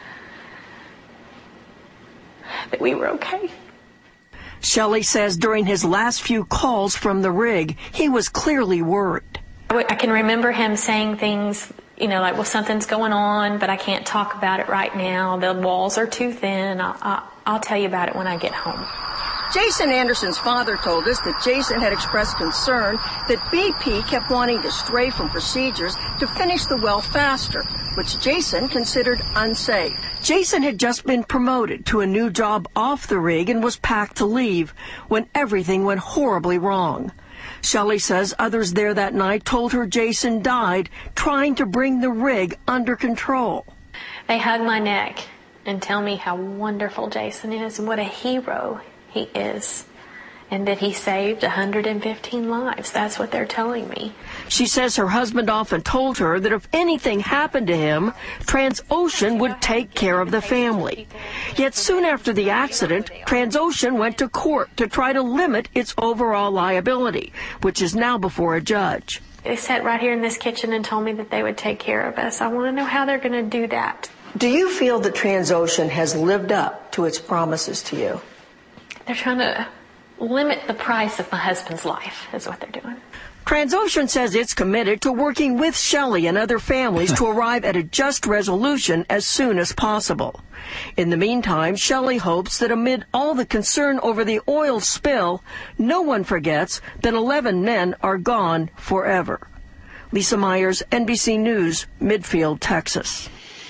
[SPEAKER 8] that we were okay.
[SPEAKER 7] Shelley says during his last few calls from the rig, he was clearly worried.
[SPEAKER 8] I can remember him saying things, like, well, something's going on, but I can't talk about it right now. The walls are too thin. I'll tell you about it when I get home.
[SPEAKER 7] Jason Anderson's father told us that Jason had expressed concern that BP kept wanting to stray from procedures to finish the well faster, which Jason considered unsafe. Jason had just been promoted to a new job off the rig and was packed to leave when everything went horribly wrong. Shelley says others there that night told her Jason died trying to bring the rig under control.
[SPEAKER 8] They hug my neck and tell me how wonderful Jason is and what a hero he is, and that he saved 115 lives. That's what they're telling me.
[SPEAKER 7] She says her husband often told her that if anything happened to him, Transocean would take care of the family. Yet soon after the accident, Transocean went to court to try to limit its overall liability, which is now before a judge.
[SPEAKER 8] They sat right here in this kitchen and told me that they would take care of us. I want to know how they're going to do that.
[SPEAKER 7] Do you feel that Transocean has lived up to its promises to you?
[SPEAKER 8] They're trying to limit the price of my husband's life, is what they're doing.
[SPEAKER 7] Transocean says it's committed to working with Shelley and other families to arrive at a just resolution as soon as possible. In the meantime, Shelley hopes that amid all the concern over the oil spill, no one forgets that 11 men are gone forever. Lisa Myers, NBC News, Midfield, Texas.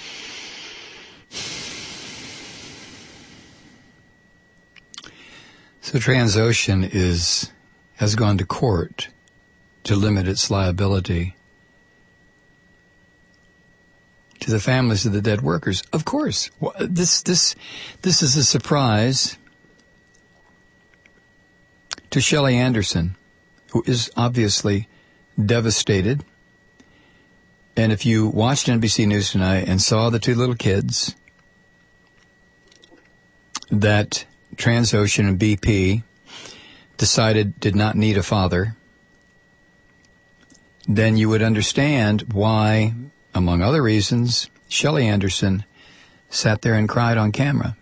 [SPEAKER 1] So Transocean has gone to court to limit its liability to the families of the dead workers. Of course, this is a surprise to Shelley Anderson, who is obviously devastated. And if you watched NBC News tonight and saw the two little kids that Transocean and BP decided did not need a father, then you would understand why, among other reasons, Shelley Anderson sat there and cried on camera.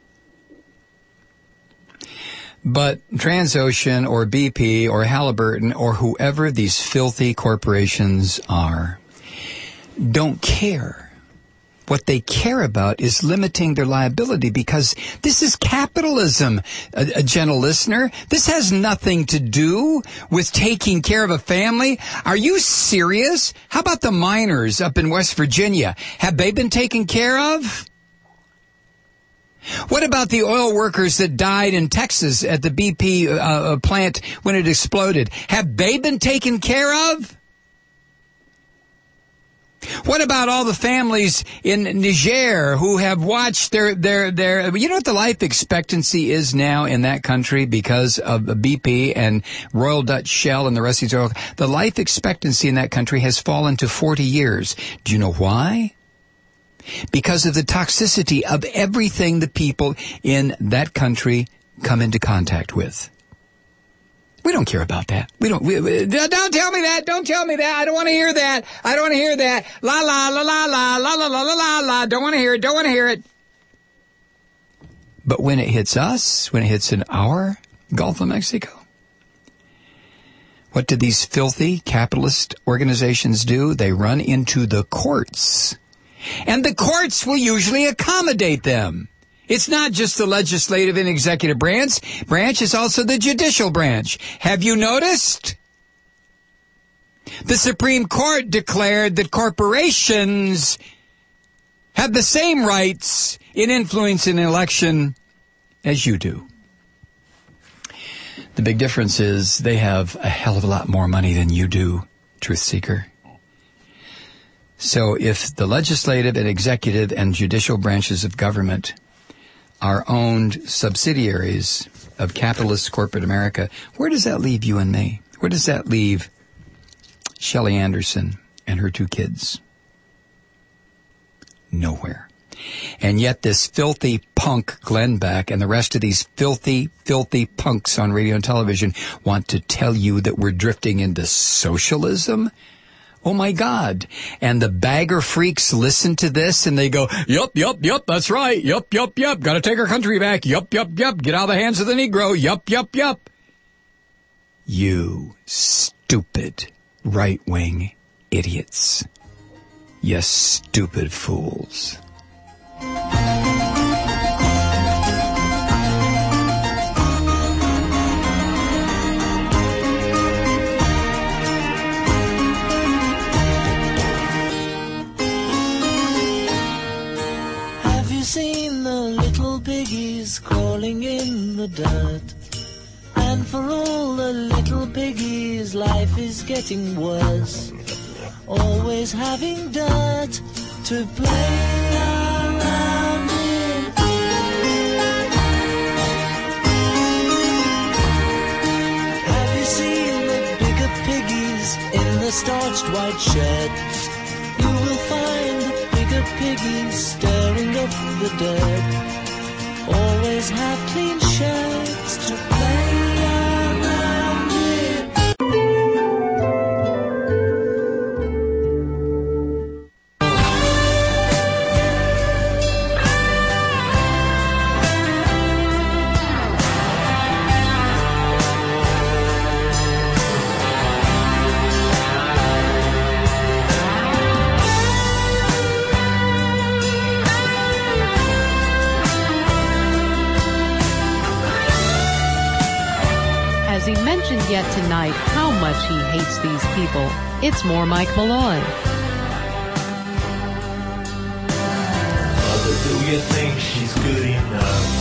[SPEAKER 1] But Transocean or BP or Halliburton or whoever these filthy corporations are don't care. What they care about is limiting their liability, because this is capitalism, a gentle listener. This has nothing to do with taking care of a family. Are you serious? How about the miners up in West Virginia? Have they been taken care of? What about the oil workers that died in Texas at the BP plant when it exploded? Have they been taken care of? What about all the families in Niger who have watched their, you know what the life expectancy is now in that country because of BP and Royal Dutch Shell and the rest of these oil? The life expectancy in that country has fallen to 40 years. Do you know why? Because of the toxicity of everything the people in that country come into contact with. We don't care about that. Don't tell me that. Don't tell me that. I don't want to hear that. I don't want to hear that. La la la la la la la la la la la. Don't want to hear it. Don't want to hear it. But when it hits us, when it hits in our Gulf of Mexico, what do these filthy capitalist organizations do? They run into the courts. And the courts will usually accommodate them. It's not just the legislative and executive branch, it's also the judicial branch. Have you noticed? The Supreme Court declared that corporations have the same rights in influencing an election as you do. The big difference is they have a hell of a lot more money than you do, truth seeker. So if the legislative and executive and judicial branches of government are owned subsidiaries of capitalist corporate America, where does that leave you and me? Where does that leave Shelley Anderson and her two kids? nowhere. And yet this filthy punk Glenn Beck and the rest of these filthy, filthy punks on radio and television want to tell you that we're drifting into socialism? Oh my God. And the bagger freaks listen to this and they go, yup, that's right. Yup. Gotta take our country back. Yup. Get out of the hands of the Negro. Yup. You stupid right-wing idiots. You stupid fools.
[SPEAKER 9] Have you seen the little piggies crawling in the dirt? And for all the little piggies, life is getting worse. Always having dirt to play around in. Have you seen the bigger piggies in the starched white shirts? You will find the bigger piggies stirring up the dirt. Always have clean shirts to play around in.
[SPEAKER 2] As he mentioned yet tonight how much he hates these people, it's more Mike Malloy.
[SPEAKER 10] Mother, do you think she's good enough?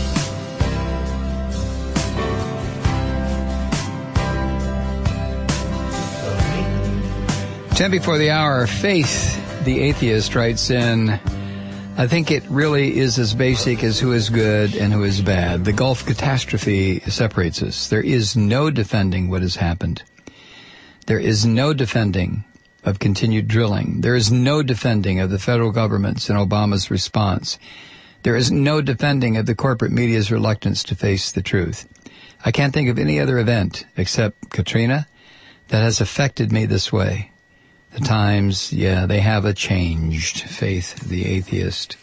[SPEAKER 1] 10 before the hour, Faith, the atheist, writes in, I think it really is as basic as who is good and who is bad. The Gulf catastrophe separates us. There is no defending what has happened. There is no defending of continued drilling. There is no defending of the federal government's and Obama's response. There is no defending of the corporate media's reluctance to face the truth. I can't think of any other event except Katrina that has affected me this way. The times, yeah, they have changed. Faith, the atheist.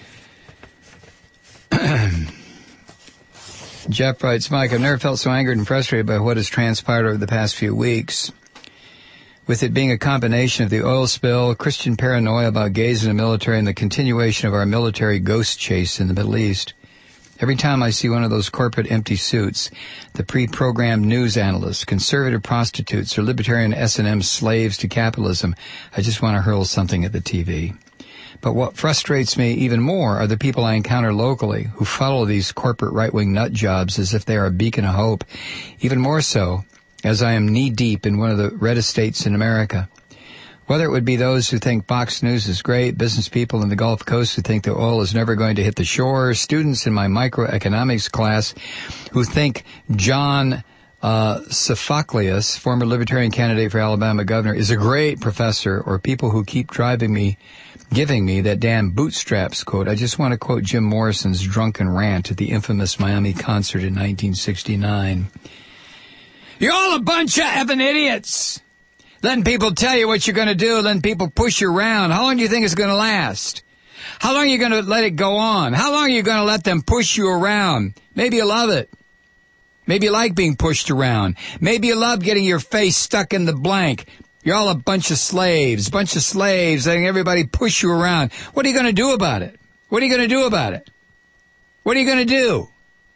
[SPEAKER 1] Jeff writes, Mike, I've never felt so angered and frustrated by what has transpired over the past few weeks. With it being a combination of the oil spill, Christian paranoia about gays in the military, and the continuation of our military ghost chase in the Middle East. Every time I see one of those corporate empty suits, the pre-programmed news analysts, conservative prostitutes, or libertarian S&M slaves to capitalism, I just want to hurl something at the TV. But what frustrates me even more are the people I encounter locally who follow these corporate right-wing nut jobs as if they are a beacon of hope. Even more so, as I am knee-deep in one of the reddest states in America. Whether it would be those who think Fox News is great, business people in the Gulf Coast who think the oil is never going to hit the shore, students in my microeconomics class who think John Sophocleus, former Libertarian candidate for Alabama governor, is a great professor, or people who keep giving me that damn bootstraps quote. I just want to quote Jim Morrison's drunken rant at the infamous Miami concert in 1969. You're all a bunch of effing idiots! Letting people tell you what you're going to do, letting people push you around. How long do you think it's going to last? How long are you going to let it go on? How long are you going to let them push you around? Maybe you love it. Maybe you like being pushed around. Maybe you love getting your face stuck in the blank. You're all a bunch of slaves letting everybody push you around. What are you going to do about it? What are you going to do about it? What are you going to do?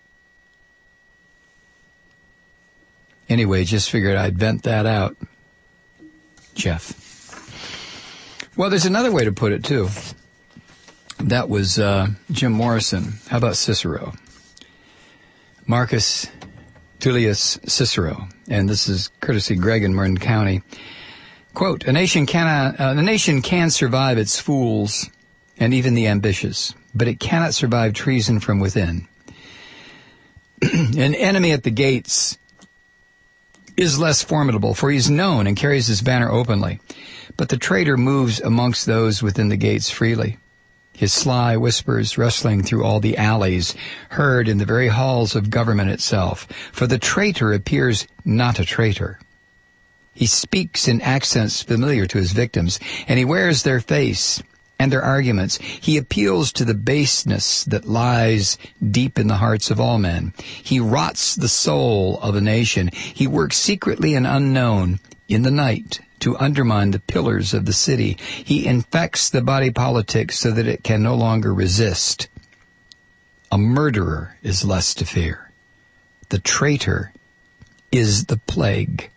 [SPEAKER 1] Anyway, just figured I'd vent that out. Jeff. Well, there's another way to put it, too. That was Jim Morrison. How about Cicero? Marcus Tullius Cicero. And this is courtesy Greg in Marin County. Quote, a nation can survive its fools and even the ambitious, but it cannot survive treason from within. An enemy at the gates is less formidable, for he is known and carries his banner openly. But the traitor moves amongst those within the gates freely. his sly whispers rustling through all the alleys, heard in the very halls of government itself. For the traitor appears not a traitor. He speaks in accents familiar to his victims, and he wears their face and their arguments. He appeals to the baseness that lies deep in the hearts of all men. He rots the soul of a nation. He works secretly and unknown in the night to undermine the pillars of the city. He infects the body politic so that it can no longer resist. A murderer is less to fear. The traitor is the plague.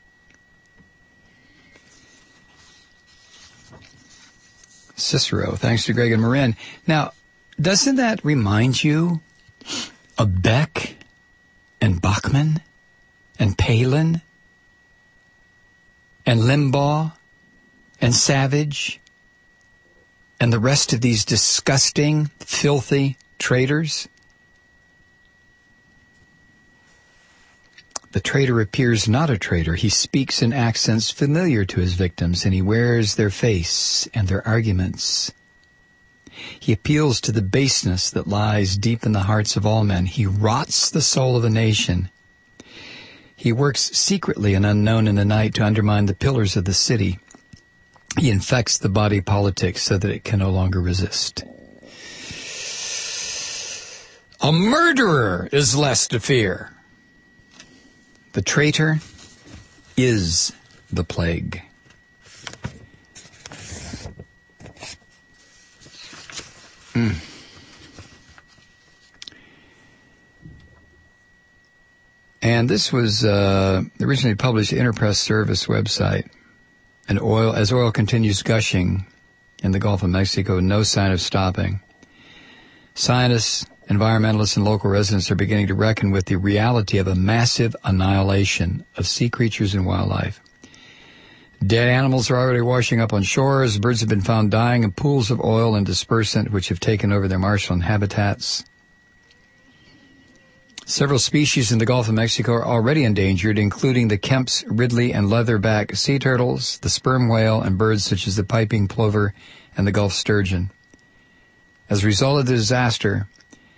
[SPEAKER 1] Cicero, thanks to Greg and Marin. Now, doesn't that remind you of Beck and Bachman and Palin and Limbaugh and Savage and the rest of these disgusting, filthy traitors? The traitor appears not a traitor. He speaks in accents familiar to his victims, and he wears their face and their arguments. He appeals to the baseness that lies deep in the hearts of all men. He rots the soul of a nation. He works secretly and unknown in the night to undermine the pillars of the city. He infects the body politic so that it can no longer resist. A murderer is less to fear. The traitor is the plague. And this was originally published Interpress Service website. And as oil continues gushing in the Gulf of Mexico, no sign of stopping. Scientists, environmentalists, and local residents are beginning to reckon with the reality of a massive annihilation of sea creatures and wildlife. Dead animals are already washing up on shores. Birds have been found dying in pools of oil and dispersant which have taken over their marshland habitats. Several species in the Gulf of Mexico are already endangered, including the Kemp's Ridley and leatherback sea turtles, the sperm whale, and birds such as the piping plover and the Gulf sturgeon. As a result of the disaster,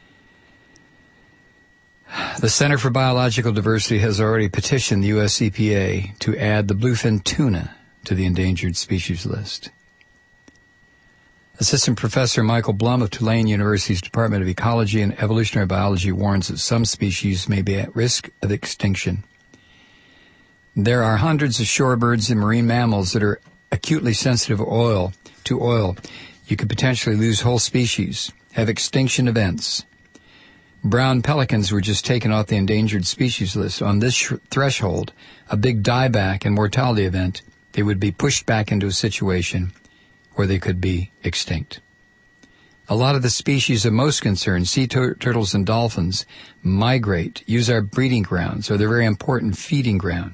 [SPEAKER 1] the Center for Biological Diversity has already petitioned the U.S. EPA to add the bluefin tuna to the endangered species list. Assistant Professor Michael Blum of Tulane University's Department of Ecology and Evolutionary Biology warns that some species may be at risk of extinction. There are hundreds of shorebirds and marine mammals that are acutely sensitive to oil. You could potentially lose whole species, have extinction events. Brown pelicans were just taken off the endangered species list. On this threshold, a big dieback and mortality event, they would be pushed back into a situation where they could be extinct. A lot of the species of most concern, sea turtles and dolphins, migrate, use our breeding grounds, or they're very important feeding ground.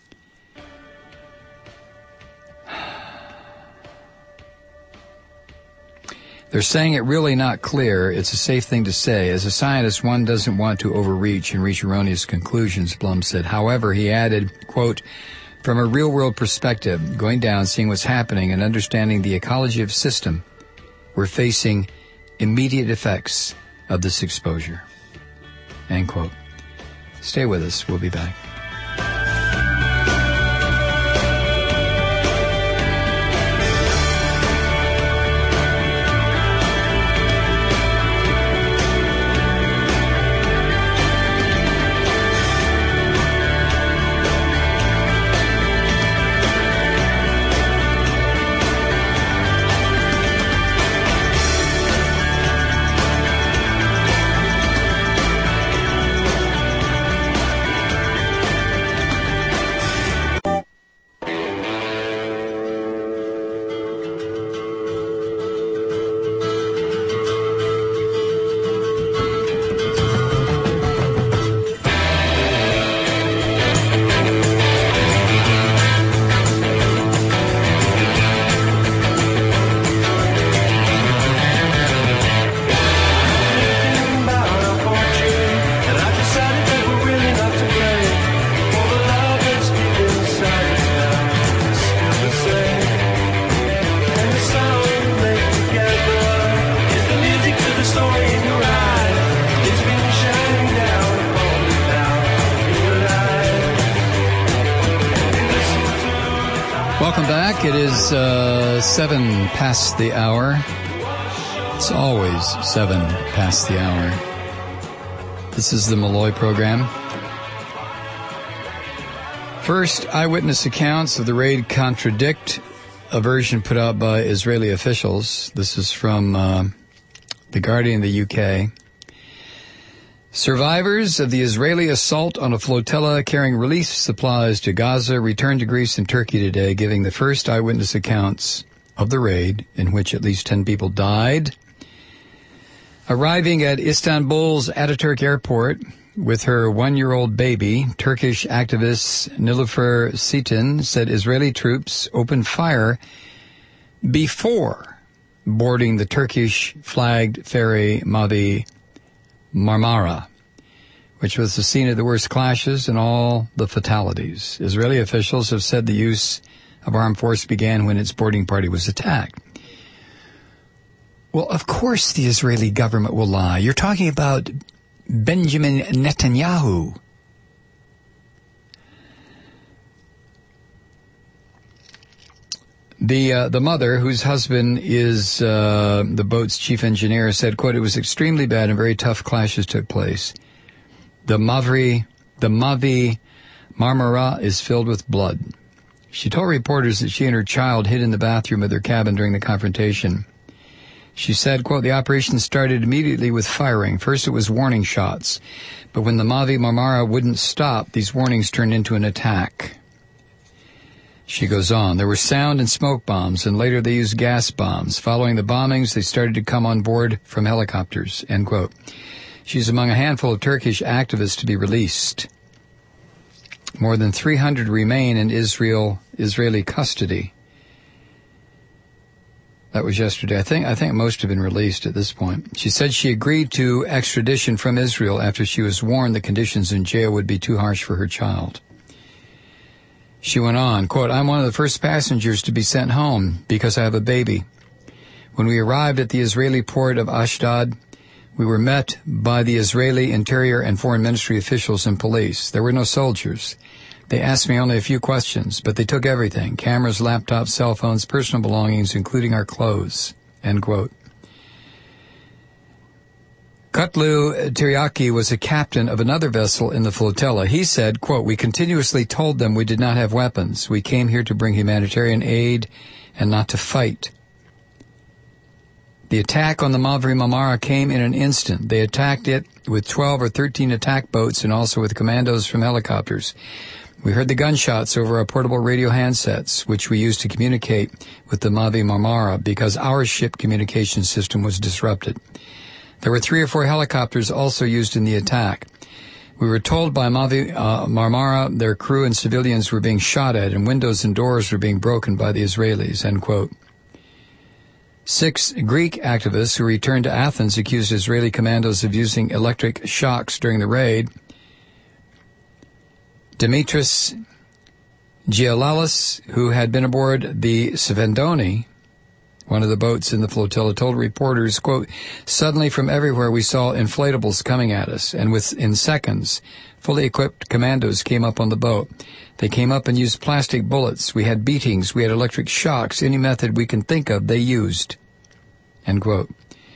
[SPEAKER 1] They're saying it really not clear. It's a safe thing to say. As a scientist, one doesn't want to overreach and reach erroneous conclusions, Blum said. However, he added, quote, from a real-world perspective, going down, seeing what's happening, and understanding the ecology of system, we're facing immediate effects of this exposure. End quote. Stay with us. We'll be back. Welcome back. It is 7 past the hour. It's always 7 past the hour. This is the Malloy program. First, eyewitness accounts of the raid contradict a version put out by Israeli officials. This is from The Guardian, the UK. Survivors of the Israeli assault on a flotilla carrying relief supplies to Gaza returned to Greece and Turkey today, giving the first eyewitness accounts of the raid, in which at least 10 people died. Arriving at Istanbul's Ataturk airport with her 1-year-old baby, Turkish activist Nilüfer Çetin said Israeli troops opened fire before boarding the Turkish-flagged ferry Mavi Marmara, which was the scene of the worst clashes and all the fatalities. Israeli officials have said the use of armed force began when its boarding party was attacked. Well, of course the Israeli government will lie. You're talking about Benjamin Netanyahu. The mother, whose husband is the boat's chief engineer, said, quote, "It was extremely bad and very tough clashes took place. The Mavi Marmara is filled with blood." She told reporters that she and her child hid in the bathroom of their cabin during the confrontation. She said, quote, "The operation started immediately with firing. First it was warning shots, but when the Mavi Marmara wouldn't stop, these warnings turned into an attack." She goes on, "There were sound and smoke bombs, and later they used gas bombs. Following the bombings, they started to come on board from helicopters," end quote. She's among a handful of Turkish activists to be released. More than 300 remain in Israeli custody. That was yesterday. I think most have been released at this point. She said she agreed to extradition from Israel after she was warned the conditions in jail would be too harsh for her child. She went on, quote, "I'm one of the first passengers to be sent home because I have a baby. When we arrived at the Israeli port of Ashdod, we were met by the Israeli Interior and Foreign Ministry officials and police. There were no soldiers. They asked me only a few questions, but they took everything: cameras, laptops, cell phones, personal belongings, including our clothes," end quote. Kutlu Tiryaki was a captain of another vessel in the flotilla. He said, quote, "We continuously told them we did not have weapons. We came here to bring humanitarian aid and not to fight. The attack on the Mavi Marmara came in an instant. They attacked it with 12 or 13 attack boats and also with commandos from helicopters. We heard the gunshots over our portable radio handsets, which we used to communicate with the Mavi Marmara because our ship communication system was disrupted. There were 3 or 4 helicopters also used in the attack. We were told by Mavi Marmara their crew and civilians were being shot at and windows and doors were being broken by the Israelis," end quote. 6 Greek activists who returned to Athens accused Israeli commandos of using electric shocks during the raid. Dimitris Gialalis, who had been aboard the Svendoni, one of the boats in the flotilla, told reporters, quote, "Suddenly from everywhere we saw inflatables coming at us, and within seconds, fully equipped commandos came up on the boat. They came up and used plastic bullets. We had beatings. We had electric shocks. Any method we can think of, they used," end quote.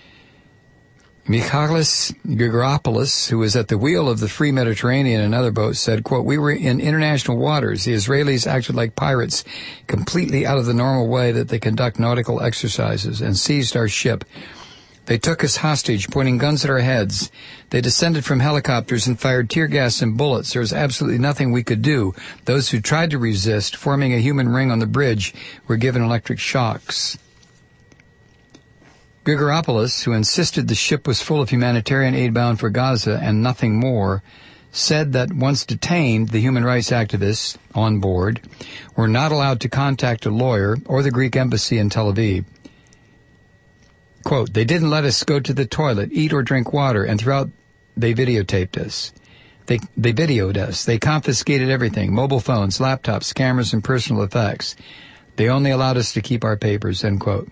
[SPEAKER 1] Michalis Grigoropoulos, who was at the wheel of the Free Mediterranean and other boats, said, quote, "We were in international waters. The Israelis acted like pirates, completely out of the normal way that they conduct nautical exercises, and seized our ship. They took us hostage, pointing guns at our heads. They descended from helicopters and fired tear gas and bullets. There was absolutely nothing we could do. Those who tried to resist, forming a human ring on the bridge, were given electric shocks." Grigoropoulos, who insisted the ship was full of humanitarian aid bound for Gaza and nothing more, said that once detained, the human rights activists on board were not allowed to contact a lawyer or the Greek embassy in Tel Aviv. Quote, "They didn't let us go to the toilet, eat or drink water, and throughout they videotaped us. They videoed us. They confiscated everything, mobile phones, laptops, cameras, and personal effects. They only allowed us to keep our papers," end quote.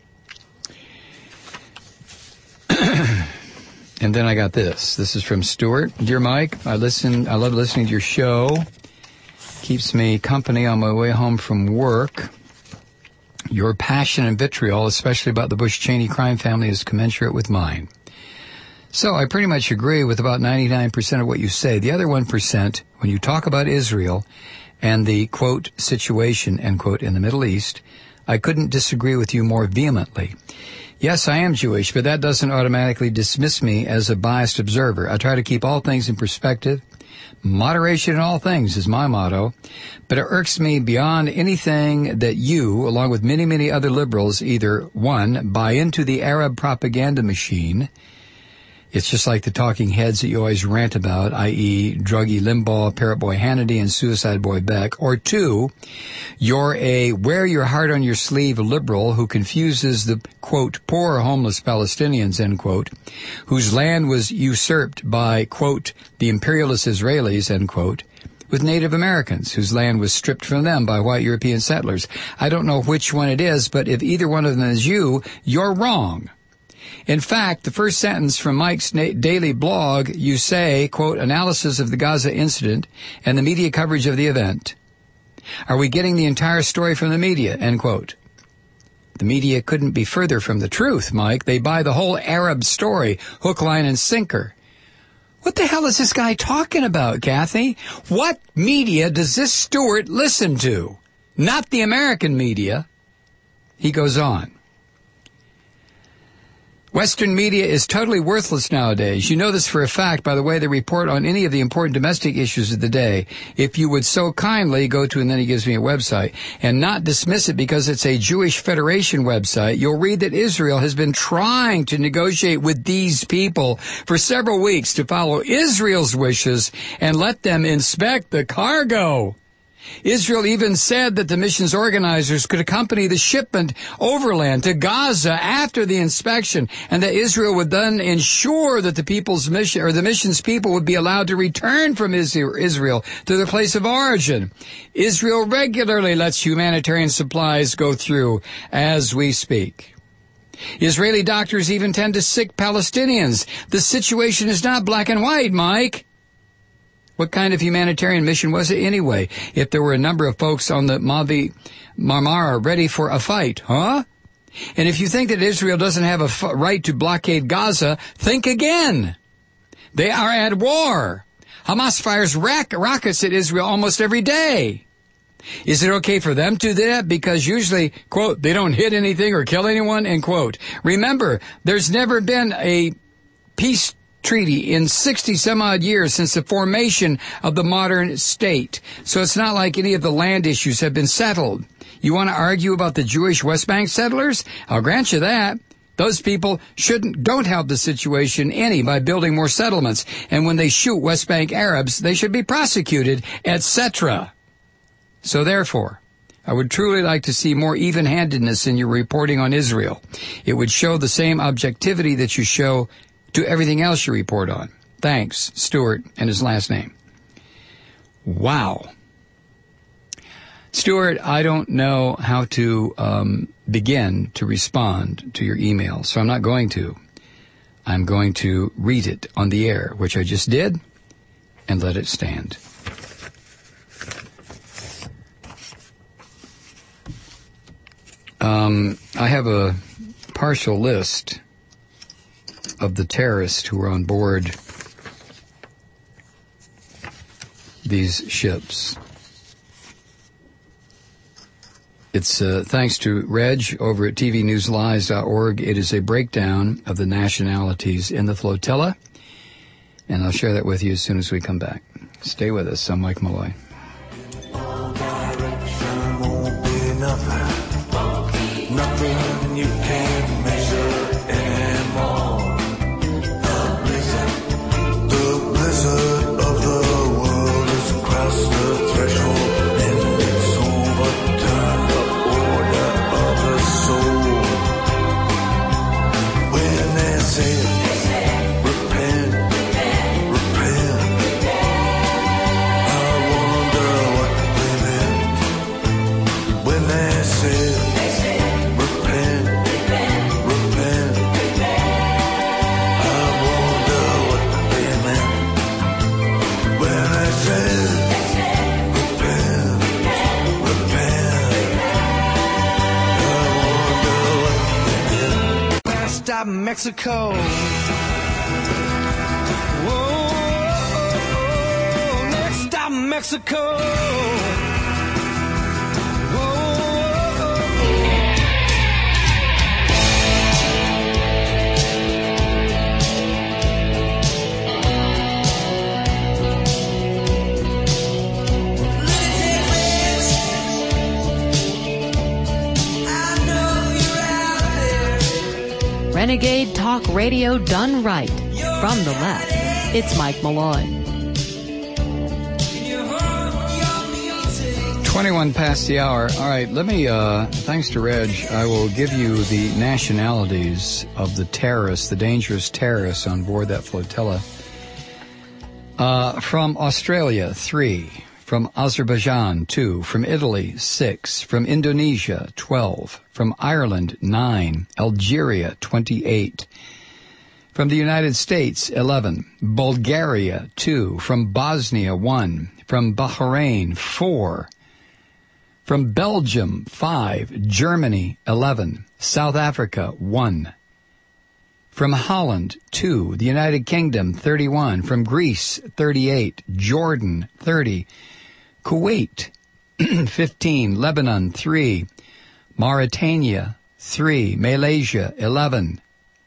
[SPEAKER 1] And then I got this. This is from Stuart. "Dear Mike, I love listening to your show. Keeps me company on my way home from work. Your passion and vitriol, especially about the Bush-Cheney crime family, is commensurate with mine. So I pretty much agree with about 99% of what you say. The other 1%, when you talk about Israel and the, quote, situation, end quote, in the Middle East, I couldn't disagree with you more vehemently. Yes, I am Jewish, but that doesn't automatically dismiss me as a biased observer. I try to keep all things in perspective. Moderation in all things is my motto, but it irks me beyond anything that you, along with many, many other liberals, either, one, buy into the Arab propaganda machine. It's just like the talking heads that you always rant about, i.e. druggy Limbaugh, Parrot Boy Hannity, and Suicide Boy Beck. Or two, you're a wear your heart on your sleeve liberal who confuses the, quote, poor homeless Palestinians, end quote, whose land was usurped by, quote, the imperialist Israelis, end quote, with Native Americans, whose land was stripped from them by white European settlers. I don't know which one it is, but if either one of them is you, you're wrong. In fact, the first sentence from Mike's daily blog, you say, quote, analysis of the Gaza incident and the media coverage of the event. Are we getting the entire story from the media, end quote? The media couldn't be further from the truth, Mike. They buy the whole Arab story, hook, line, and sinker. What the hell is this guy talking about, Kathy? What media does this Stewart listen to? Not the American media. He goes on. Western media is totally worthless nowadays. You know this for a fact by the way they report on any of the important domestic issues of the day. If you would so kindly go to, and then he gives me a website, and not dismiss it because it's a Jewish Federation website, you'll read that Israel has been trying to negotiate with these people for several weeks to follow Israel's wishes and let them inspect the cargo. Israel even said that the mission's organizers could accompany the shipment overland to Gaza after the inspection, and that Israel would then ensure that the people's mission, or the mission's people, would be allowed to return from Israel to their place of origin. Israel regularly lets humanitarian supplies go through as we speak. Israeli doctors even tend to sick Palestinians. The situation is not black and white, Mike. What kind of humanitarian mission was it anyway, if there were a number of folks on the Mavi Marmara ready for a fight, huh? And if you think that Israel doesn't have a right to blockade Gaza, think again. They are at war. Hamas fires rockets at Israel almost every day. Is it okay for them to do that? Because usually, quote, they don't hit anything or kill anyone, end quote. Remember, there's never been a peace treaty in 60-some-odd years since the formation of the modern state. So it's not like any of the land issues have been settled. You want to argue about the Jewish West Bank settlers? I'll grant you that. Those people don't help the situation any by building more settlements. And when they shoot West Bank Arabs, they should be prosecuted, etc. So therefore, I would truly like to see more even-handedness in your reporting on Israel. It would show the same objectivity that you show to everything else you report on. Thanks, Stewart, and his last name. Wow. Stewart, I don't know how to begin to respond to your email, so I'm not going to. I'm going to read it on the air, which I just did, and let it stand. I have a partial list of the terrorists who were on board these ships. It's thanks to Reg over at tvnewslies.org. It is a breakdown of the nationalities in the flotilla, and I'll share that with you as soon as we come back. Stay with us. I'm Mike Malloy.
[SPEAKER 9] Nothing you can't measure anymore. The blizzard of the world has crossed the threshold, and it's overturned the order of the soul. When they say, repent, I wonder what they meant. When they say, repent, stop Mexico. Whoa, next stop Mexico.
[SPEAKER 2] Renegade Talk Radio done right. From the left, it's Mike Malloy.
[SPEAKER 1] 21 past the hour. All right, let me, thanks to Reg, I will give you the nationalities of the terrorists, the dangerous terrorists on board that flotilla. From Australia, 3. From Azerbaijan, 2. From Italy, 6. From Indonesia, 12. From Ireland, 9. Algeria, 28. From the United States, 11. Bulgaria, 2. From Bosnia, 1. From Bahrain, 4. From Belgium, 5. Germany, 11. South Africa, 1. From Holland, 2. The United Kingdom, 31. From Greece, 38. Jordan, 30. Kuwait, 15. Lebanon, 3. Mauritania, 3. Malaysia, 11.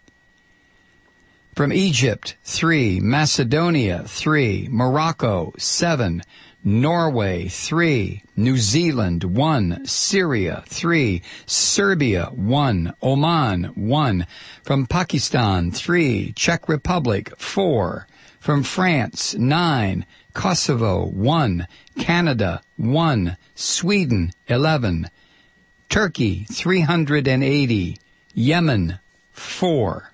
[SPEAKER 1] From Egypt, 3. Macedonia, 3. Morocco, 7. Norway, 3. New Zealand, 1. Syria, 3. Serbia, 1. Oman, 1. From Pakistan, 3. Czech Republic, 4. From France, 9. Kosovo, 1. Canada, 1. Sweden, 11. Turkey, 380. Yemen, 4.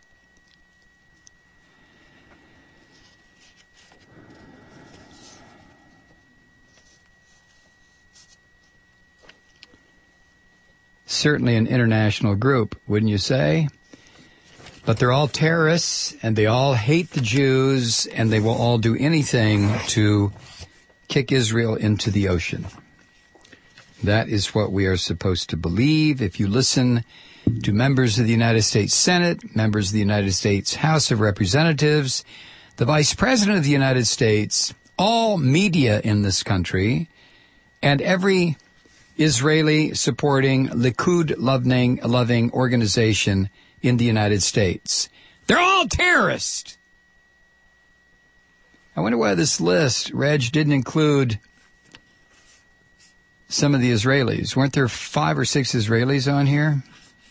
[SPEAKER 1] Certainly an international group, wouldn't you say? But they're all terrorists, and they all hate the Jews, and they will all do anything to kick Israel into the ocean. That is what we are supposed to believe. If you listen to members of the United States Senate, members of the United States House of Representatives, the Vice President of the United States, all media in this country, and every Israeli supporting, Likud loving organization in the United States. They're all terrorists. I wonder why this list, Reg, didn't include some of the Israelis. Weren't there 5 or 6 Israelis on here?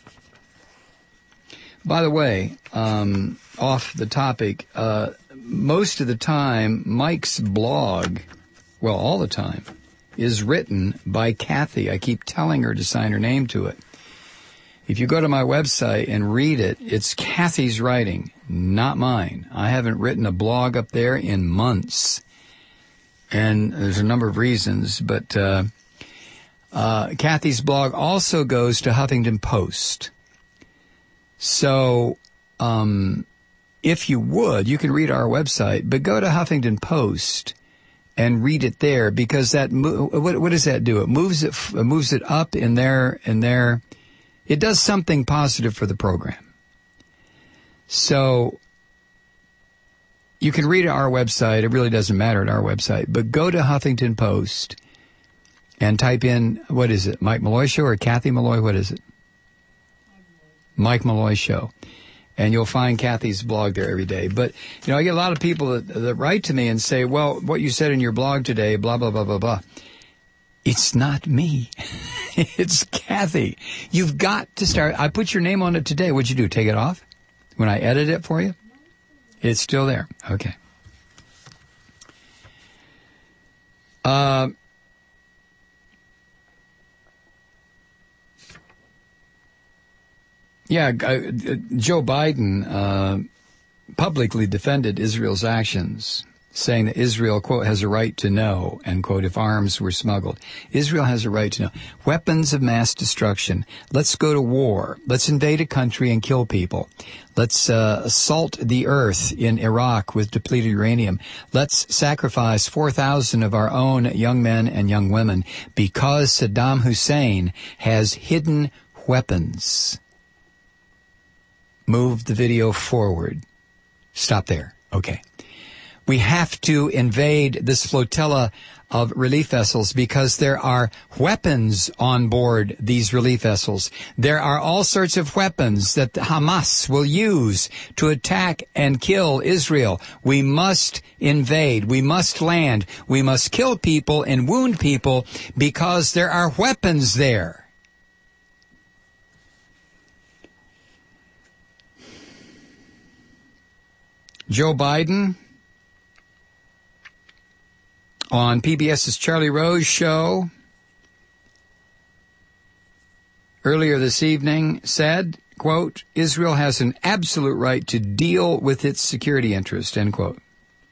[SPEAKER 1] By the way, off the topic, most of the time, Mike's blog, well, all the time, is written by Kathy. I keep telling her to sign her name to it. If you go to my website and read it, it's Kathy's writing, not mine. I haven't written a blog up there in months. And there's a number of reasons, but Kathy's blog also goes to Huffington Post. So if you would, you can read our website, but go to Huffington Post and read it there, because that what does that do? It moves it up in their. It does something positive for the program. So you can read our website. It really doesn't matter at our website, but go to Huffington Post and type in, what is it, Mike Malloy Show or Kathy Malloy? What is it? Mike Malloy Show. And you'll find Kathy's blog there every day. But, you know, I get a lot of people that write to me and say, well, what you said in your blog today, blah, blah, blah, blah, blah. It's not me. It's Kathy. You've got to start. I put your name on it today. What'd you do? Take it off? When I edit it for you? It's still there. Okay. Joe Biden publicly defended Israel's actions, saying that Israel, quote, has a right to know, end quote, if arms were smuggled. Israel has a right to know. Weapons of mass destruction. Let's go to war. Let's invade a country and kill people. Let's assault the earth in Iraq with depleted uranium. Let's sacrifice 4,000 of our own young men and young women because Saddam Hussein has hidden weapons. Move the video forward. Stop there. Okay. We have to invade this flotilla of relief vessels because there are weapons on board these relief vessels. There are all sorts of weapons that Hamas will use to attack and kill Israel. We must invade. We must land. We must kill people and wound people because there are weapons there. Joe Biden on PBS's Charlie Rose show earlier this evening said, quote, Israel has an absolute right to deal with its security interest, end quote.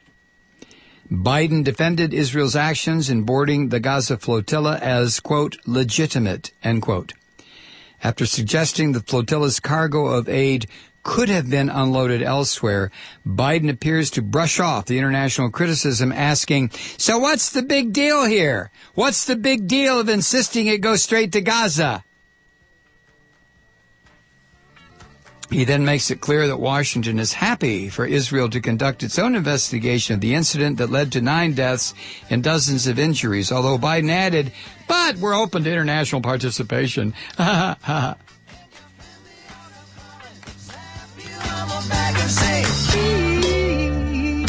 [SPEAKER 1] Biden defended Israel's actions in boarding the Gaza flotilla as, quote, legitimate, end quote, after suggesting the flotilla's cargo of aid could have been unloaded elsewhere. Biden appears to brush off the international criticism, asking, so what's the big deal here? What's the big deal of insisting it go straight to Gaza? He then makes it clear that Washington is happy for Israel to conduct its own investigation of the incident that led to 9 deaths and dozens of injuries, although Biden added, but we're open to international participation.
[SPEAKER 9] Back and say, please,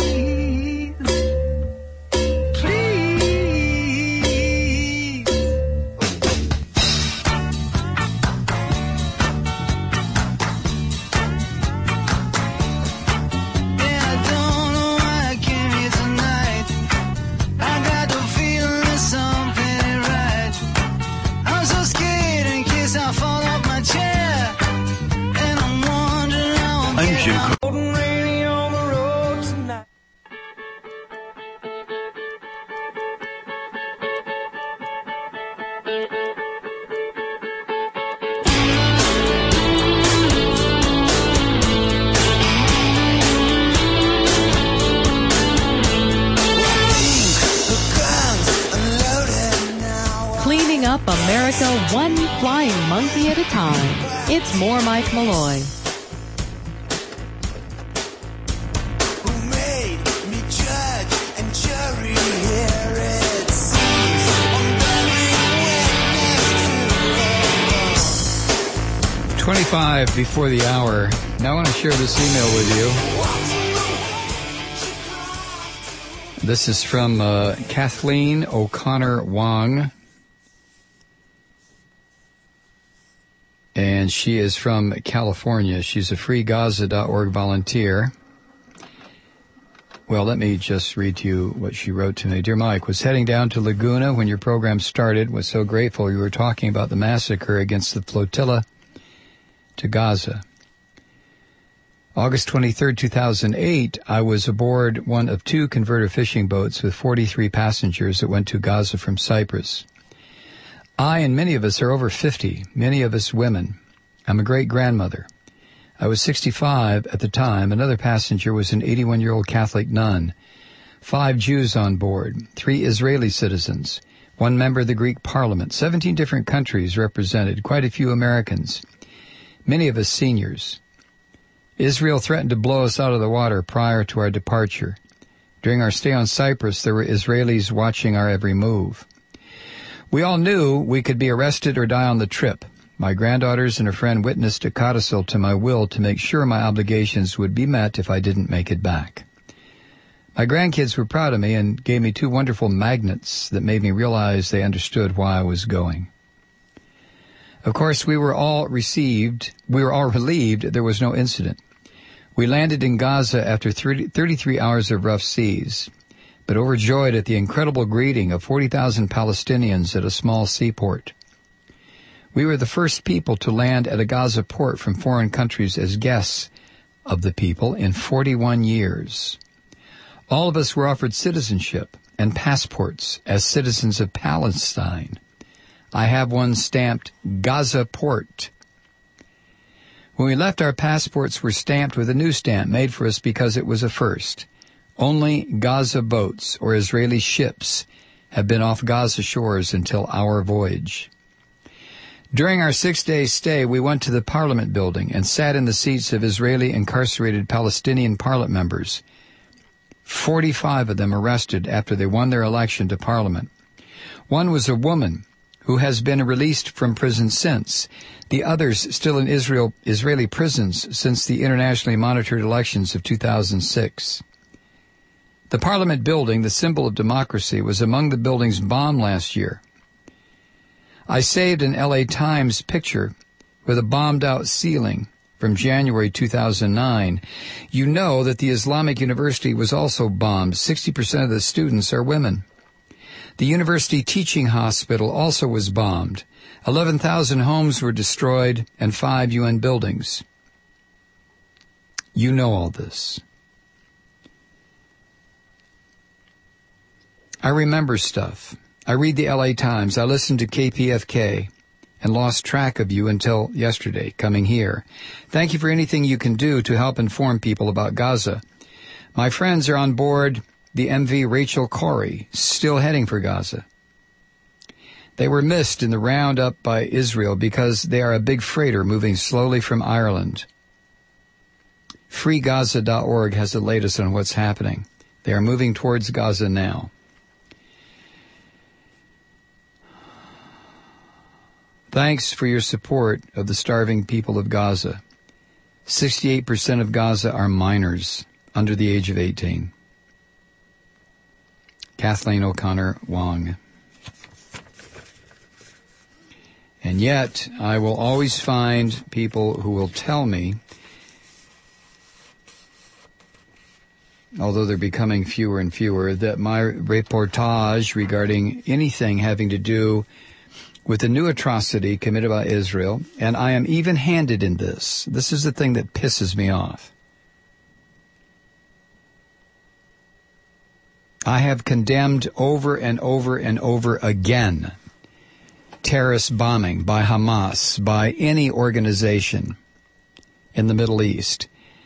[SPEAKER 9] please. Yeah, I don't know why I came here tonight. I got the feeling there's something ain't right. I'm so scared in case I fall off my chair. And I'm wondering how I'm cold and rainy on the road tonight.
[SPEAKER 2] Cleaning up America one flying monkey at a time. It's more Mike Malloy.
[SPEAKER 9] Who made me judge and jury here it seems I'm bearing witness to
[SPEAKER 1] 25 before the hour. Now I want to share this email with you. This is from Kathleen O'Connor Wong. And she is from California. She's a freegaza.org volunteer. Well, let me just read to you what she wrote to me. Dear Mike, was heading down to Laguna when your program started. Was so grateful you were talking about the massacre against the flotilla to Gaza. August 23, 2008, I was aboard one of 2 converter fishing boats with 43 passengers that went to Gaza from Cyprus. I and many of us are over 50, many of us women. I'm a great-grandmother. I was 65 at the time. Another passenger was an 81-year-old Catholic nun. 5 Jews on board, 3 Israeli citizens, 1 member of the Greek Parliament, 17 different countries represented, quite a few Americans, many of us seniors. Israel threatened to blow us out of the water prior to our departure. During our stay on Cyprus, there were Israelis watching our every move. We all knew we could be arrested or die on the trip. My granddaughters and a friend witnessed a codicil to my will to make sure my obligations would be met if I didn't make it back. My grandkids were proud of me and gave me 2 wonderful magnets that made me realize they understood why I was going. Of course, we were all relieved there was no incident. We landed in Gaza after 33 hours of rough seas, but overjoyed at the incredible greeting of 40,000 Palestinians at a small seaport. We were the first people to land at a Gaza port from foreign countries as guests of the people in 41 years. All of us were offered citizenship and passports as citizens of Palestine. I have one stamped Gaza Port. When we left, our passports were stamped with a new stamp made for us because it was a first. Only Gaza boats or Israeli ships have been off Gaza shores until our voyage. During our 6-day stay, we went to the Parliament building and sat in the seats of Israeli incarcerated Palestinian Parliament members. 45 of them arrested after they won their election to Parliament. One was a woman who has been released from prison since. The others still in Israeli prisons since the internationally monitored elections of 2006. The Parliament building, the symbol of democracy, was among the buildings bombed last year. I saved an LA Times picture with a bombed-out ceiling from January 2009. You know that the Islamic University was also bombed. 60% of the students are women. The university teaching hospital also was bombed. 11,000 homes were destroyed and 5 UN buildings. You know all this. I remember stuff. I read the LA Times. I listen to KPFK and lost track of you until yesterday, coming here. Thank you for anything you can do to help inform people about Gaza. My friends are on board the MV Rachel Corrie, still heading for Gaza. They were missed in the roundup by Israel because they are a big freighter moving slowly from Ireland. FreeGaza.org has the latest on what's happening. They are moving towards Gaza now. Thanks for your support of the starving people of Gaza. 68% of Gaza are minors under the age of 18. Kathleen O'Connor Wong. And yet, I will always find people who will tell me, although they're becoming fewer and fewer, that my reportage regarding anything having to do with the new atrocity committed by Israel, and I am even-handed in this. This is the thing that pisses me off. I have condemned over and over and over again terrorist bombing by Hamas, by any organization in the Middle East.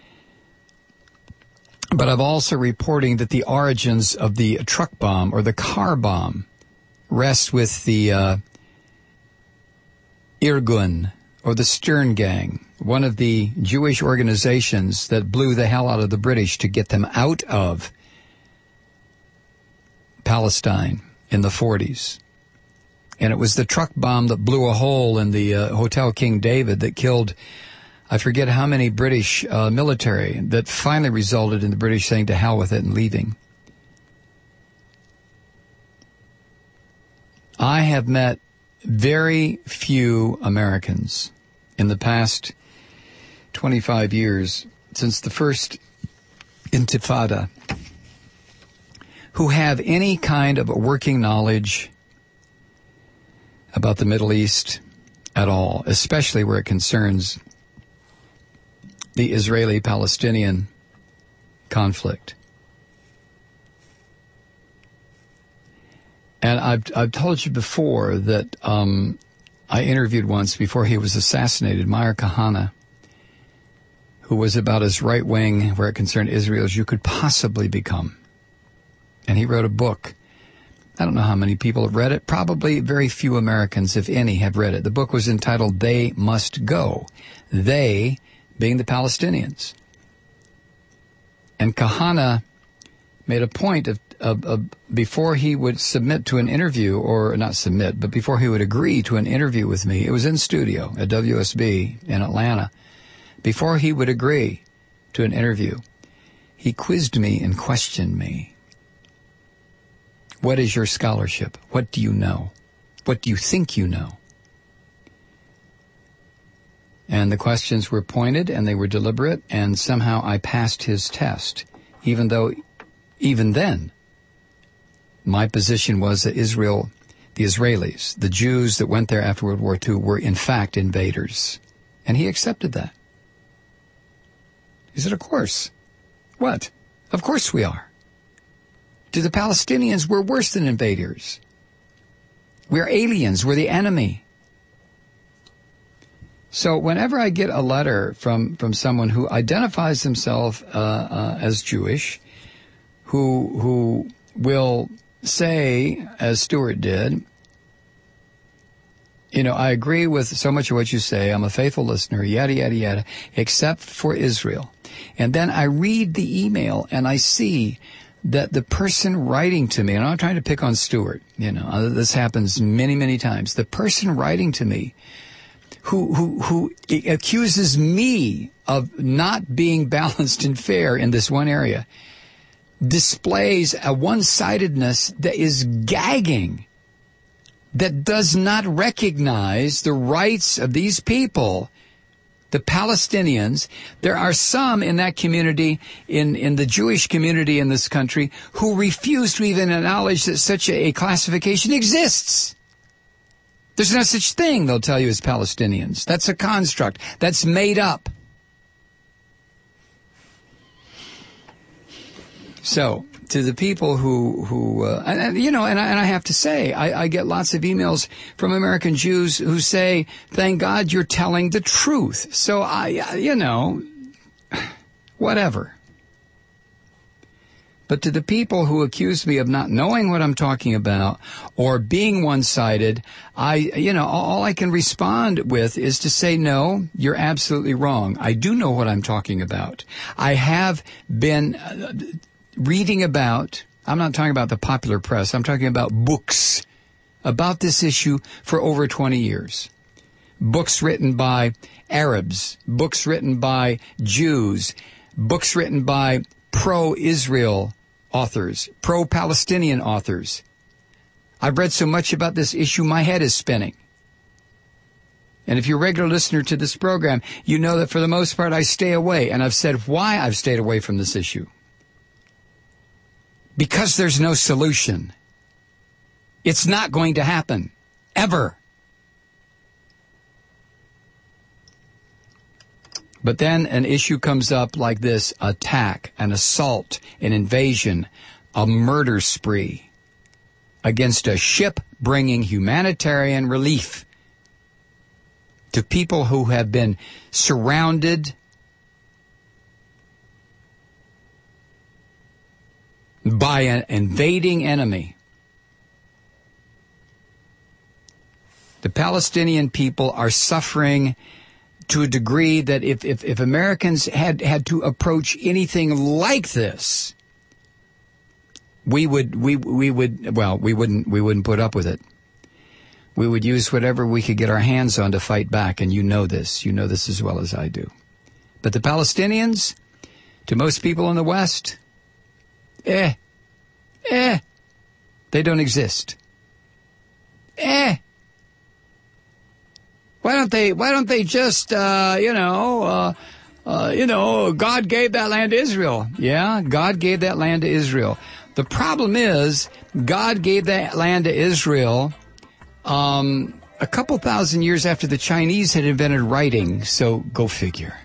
[SPEAKER 1] But I'm also reporting that the origins of the truck bomb or the car bomb rest with the Irgun, or the Stern Gang, one of the Jewish organizations that blew the hell out of the British to get them out of Palestine in the 40s. And it was the truck bomb that blew a hole in the Hotel King David that killed, I forget how many British military, that finally resulted in the British saying to hell with it and leaving. I have met very few Americans in the past 25 years, since the first Intifada, who have any kind of a working knowledge about the Middle East at all, especially where it concerns the Israeli-Palestinian conflict. And I've told you before that I interviewed once, before he was assassinated, Meir Kahane, who was about as right-wing where it concerned Israel as you could possibly become. And he wrote a book. I don't know how many people have read it. Probably very few Americans, if any, have read it. The book was entitled They Must Go. They being the Palestinians. And Kahane made a point of before he would submit to an interview, or not submit, but before he would agree to an interview with me, it was in studio at WSB in Atlanta. Before he would agree to an interview, he quizzed me and questioned me. What is your scholarship? What do you know? What do you think you know? And the questions were pointed and they were deliberate, and somehow I passed his test, even though even then my position was that Israel, the Israelis, the Jews that went there after World War II, were in fact invaders. And he accepted that. He said, of course. What? Of course we are. To the Palestinians, we're worse than invaders. We're aliens. We're the enemy. So whenever I get a letter from someone who identifies himself as Jewish, who will say, as Stuart did, I agree with so much of what you say. I'm a faithful listener, yada, yada, yada, except for Israel. And then I read the email and I see that the person writing to me, and I'm not trying to pick on Stuart, this happens many, many times. The person writing to me who accuses me of not being balanced and fair in this one area displays a one-sidedness that is gagging, that does not recognize the rights of these people, the Palestinians. There are some in that community, in the Jewish community in this country, who refuse to even acknowledge that such a classification exists. There's no such thing, they'll tell you, as Palestinians. That's a construct. That's made up. So, to the people who and I have to say, I get lots of emails from American Jews who say, thank God you're telling the truth. So whatever. But to the people who accuse me of not knowing what I'm talking about or being one-sided, all I can respond with is to say, no, you're absolutely wrong. I do know what I'm talking about. I have been reading about, I'm not talking about the popular press, I'm talking about books about this issue for over 20 years. Books written by Arabs, books written by Jews, books written by pro-Israel authors, pro-Palestinian authors. I've read so much about this issue, my head is spinning. And if you're a regular listener to this program, you know that for the most part I stay away, and I've said why I've stayed away from this issue. Because there's no solution. It's not going to happen. Ever. But then an issue comes up like this: attack, an assault, an invasion, a murder spree against a ship bringing humanitarian relief to people who have been surrounded by an invading enemy. The Palestinian people are suffering to a degree that if Americans had to approach anything like this, we wouldn't put up with it. We would use whatever we could get our hands on to fight back, and you know this as well as I do. But the Palestinians, to most people in the West, they don't exist. Why don't they just, God gave that land to Israel. Yeah, God gave that land to Israel. The problem is, God gave that land to Israel, a couple thousand years after the Chinese had invented writing, so go figure.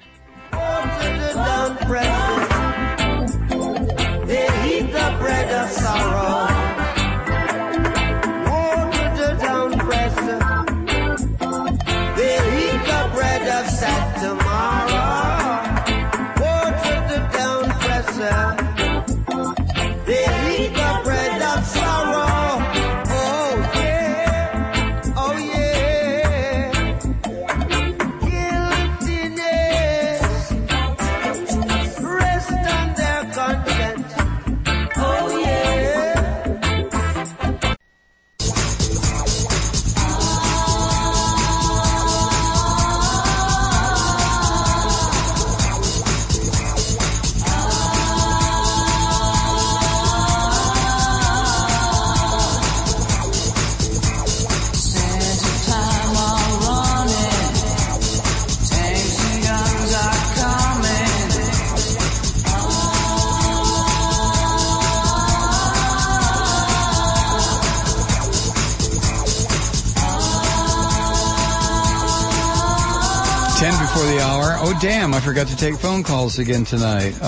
[SPEAKER 1] Before the hour. Oh, damn, I forgot to take phone calls again tonight.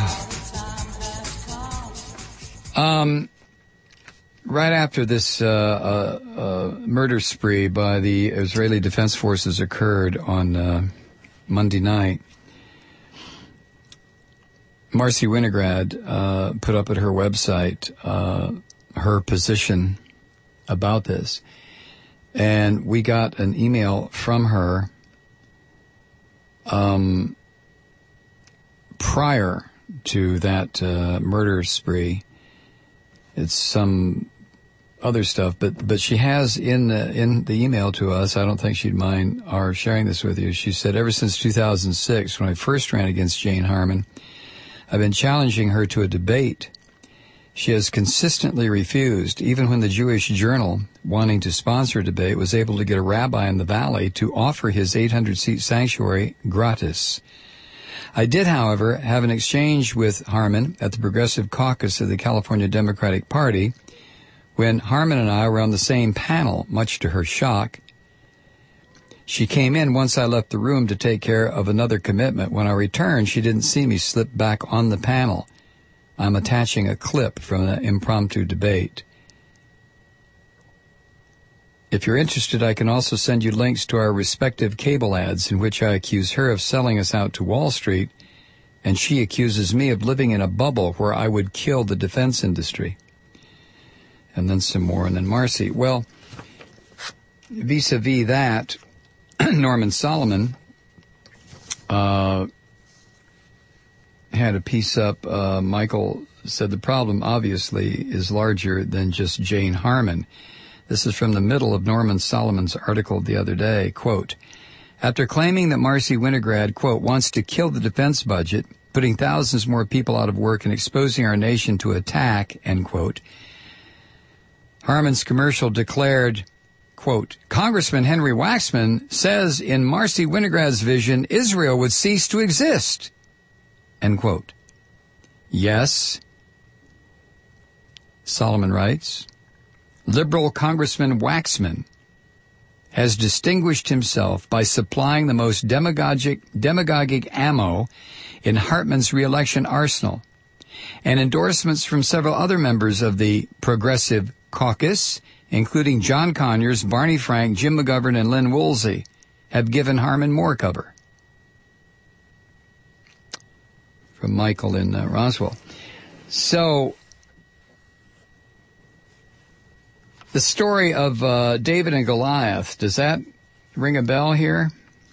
[SPEAKER 1] Right after this murder spree by the Israeli Defense Forces occurred on Monday night, Marcy Winograd put up at her website her position about this. And we got an email from her prior to that murder spree. It's some other stuff, but she has in the email to us, I don't think she'd mind our sharing this with you. She said, ever since 2006, when I first ran against Jane Harman, I've been challenging her to a debate. She has consistently refused, even when the Jewish Journal, wanting to sponsor a debate, was able to get a rabbi in the Valley to offer his 800-seat sanctuary gratis. I did, however, have an exchange with Harman at the Progressive Caucus of the California Democratic Party when Harman and I were on the same panel, much to her shock. She came in once I left the room to take care of another commitment. When I returned, she didn't see me slip back on the panel. I'm attaching a clip from the impromptu debate. If you're interested, I can also send you links to our respective cable ads in which I accuse her of selling us out to Wall Street, and she accuses me of living in a bubble where I would kill the defense industry. And then some more, and then Marcy. Well, vis-a-vis that, Norman Solomon had a piece up. Michael said the problem obviously is larger than just Jane Harman. This is from the middle of Norman Solomon's article the other day. Quote, after claiming that Marcy Winograd, quote, wants to kill the defense budget, putting thousands more people out of work and exposing our nation to attack, end quote, Harman's commercial declared, quote, Congressman Henry Waxman says in Marcy Winograd's vision, Israel would cease to exist, end quote. Yes, Solomon writes, liberal Congressman Waxman has distinguished himself by supplying the most demagogic ammo in Hartman's re-election arsenal, and endorsements from several other members of the Progressive Caucus, including John Conyers, Barney Frank, Jim McGovern, and Lynn Woolsey, have given Harman more cover. From Michael in Roswell. So, the story of David and Goliath, does that ring a bell here?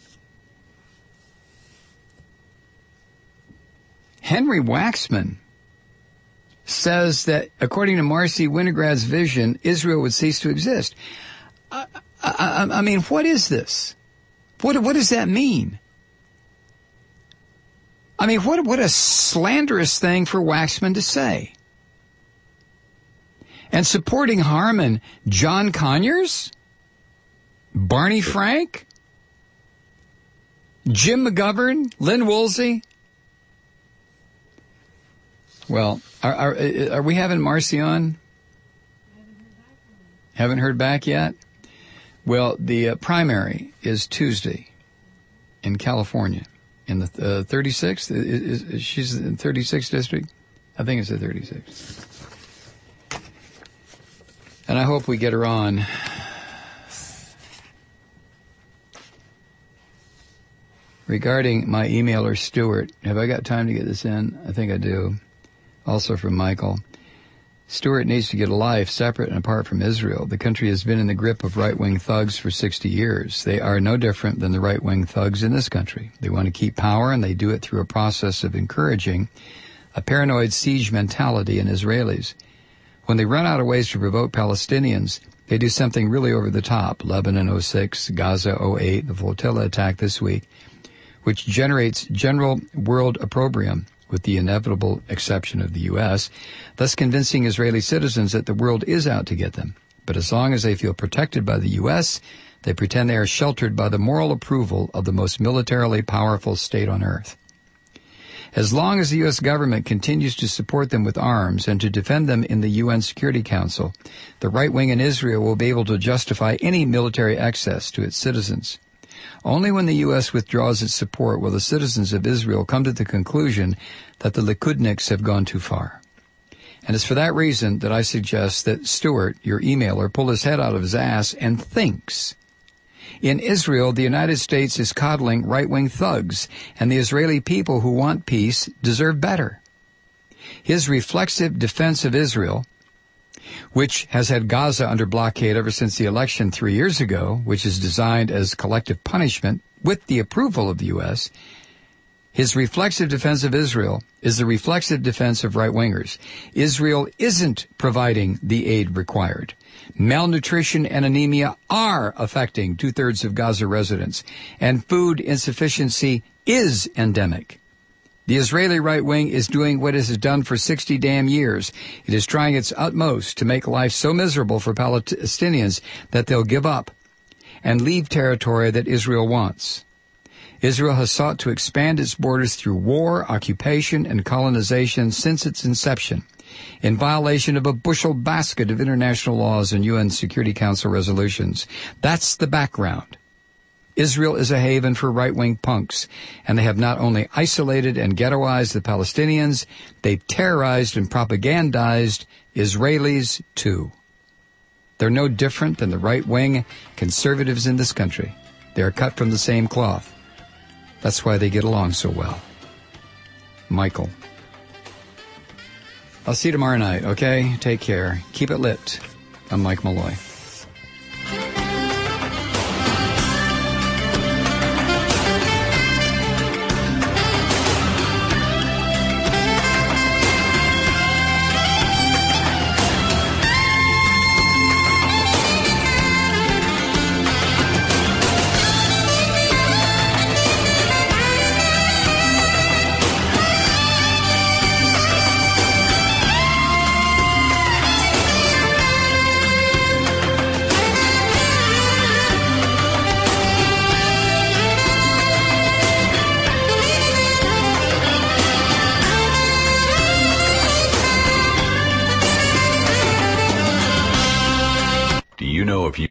[SPEAKER 1] Henry Waxman says that, according to Marcy Winograd's vision, Israel would cease to exist. I mean, what is this? What does that mean? I mean, what a slanderous thing for Waxman to say. And supporting Harman, John Conyers, Barney Frank, Jim McGovern, Lynn Woolsey. Well, are we having Marcy on? Haven't heard back yet? Well, the primary is Tuesday in California. In the 36th? She's in 36th district? I think it's the 36th. And I hope we get her on. Regarding my emailer, Stuart, have I got time to get this in? I think I do. Also from Michael. Stuart needs to get a life separate and apart from Israel. The country has been in the grip of right-wing thugs for 60 years. They are no different than the right-wing thugs in this country. They want to keep power, and they do it through a process of encouraging a paranoid siege mentality in Israelis. When they run out of ways to provoke Palestinians, they do something really over the top. Lebanon 06, Gaza 08, the flotilla attack this week, which generates general world opprobrium, with the inevitable exception of the U.S., thus convincing Israeli citizens that the world is out to get them. But as long as they feel protected by the U.S., they pretend they are sheltered by the moral approval of the most militarily powerful state on earth. As long as the U.S. government continues to support them with arms and to defend them in the UN Security Council, the right wing in Israel will be able to justify any military access to its citizens. Only when the U.S. withdraws its support will the citizens of Israel come to the conclusion that the Likudniks have gone too far. And it's for that reason that I suggest that Stuart, your emailer, pull his head out of his ass and thinks. In Israel, the United States is coddling right-wing thugs, and the Israeli people who want peace deserve better. His reflexive defense of Israel which has had Gaza under blockade ever since the election 3 years ago, which is designed as collective punishment with the approval of the U.S., his reflexive defense of Israel is the reflexive defense of right-wingers. Israel isn't providing the aid required. Malnutrition and anemia are affecting 2/3 of Gaza residents, and food insufficiency is endemic. The Israeli right wing is doing what it has done for 60 damn years. It is trying its utmost to make life so miserable for Palestinians that they'll give up and leave territory that Israel wants. Israel has sought to expand its borders through war, occupation, and colonization since its inception, in violation of a bushel basket of international laws and UN Security Council resolutions. That's the background. Israel is a haven for right-wing punks, and they have not only isolated and ghettoized the Palestinians, they've terrorized and propagandized Israelis too. They're no different than the right-wing conservatives in this country. They are cut from the same cloth. That's why they get along so well. Michael. I'll see you tomorrow night, okay? Take care. Keep it lit. I'm Mike Malloy.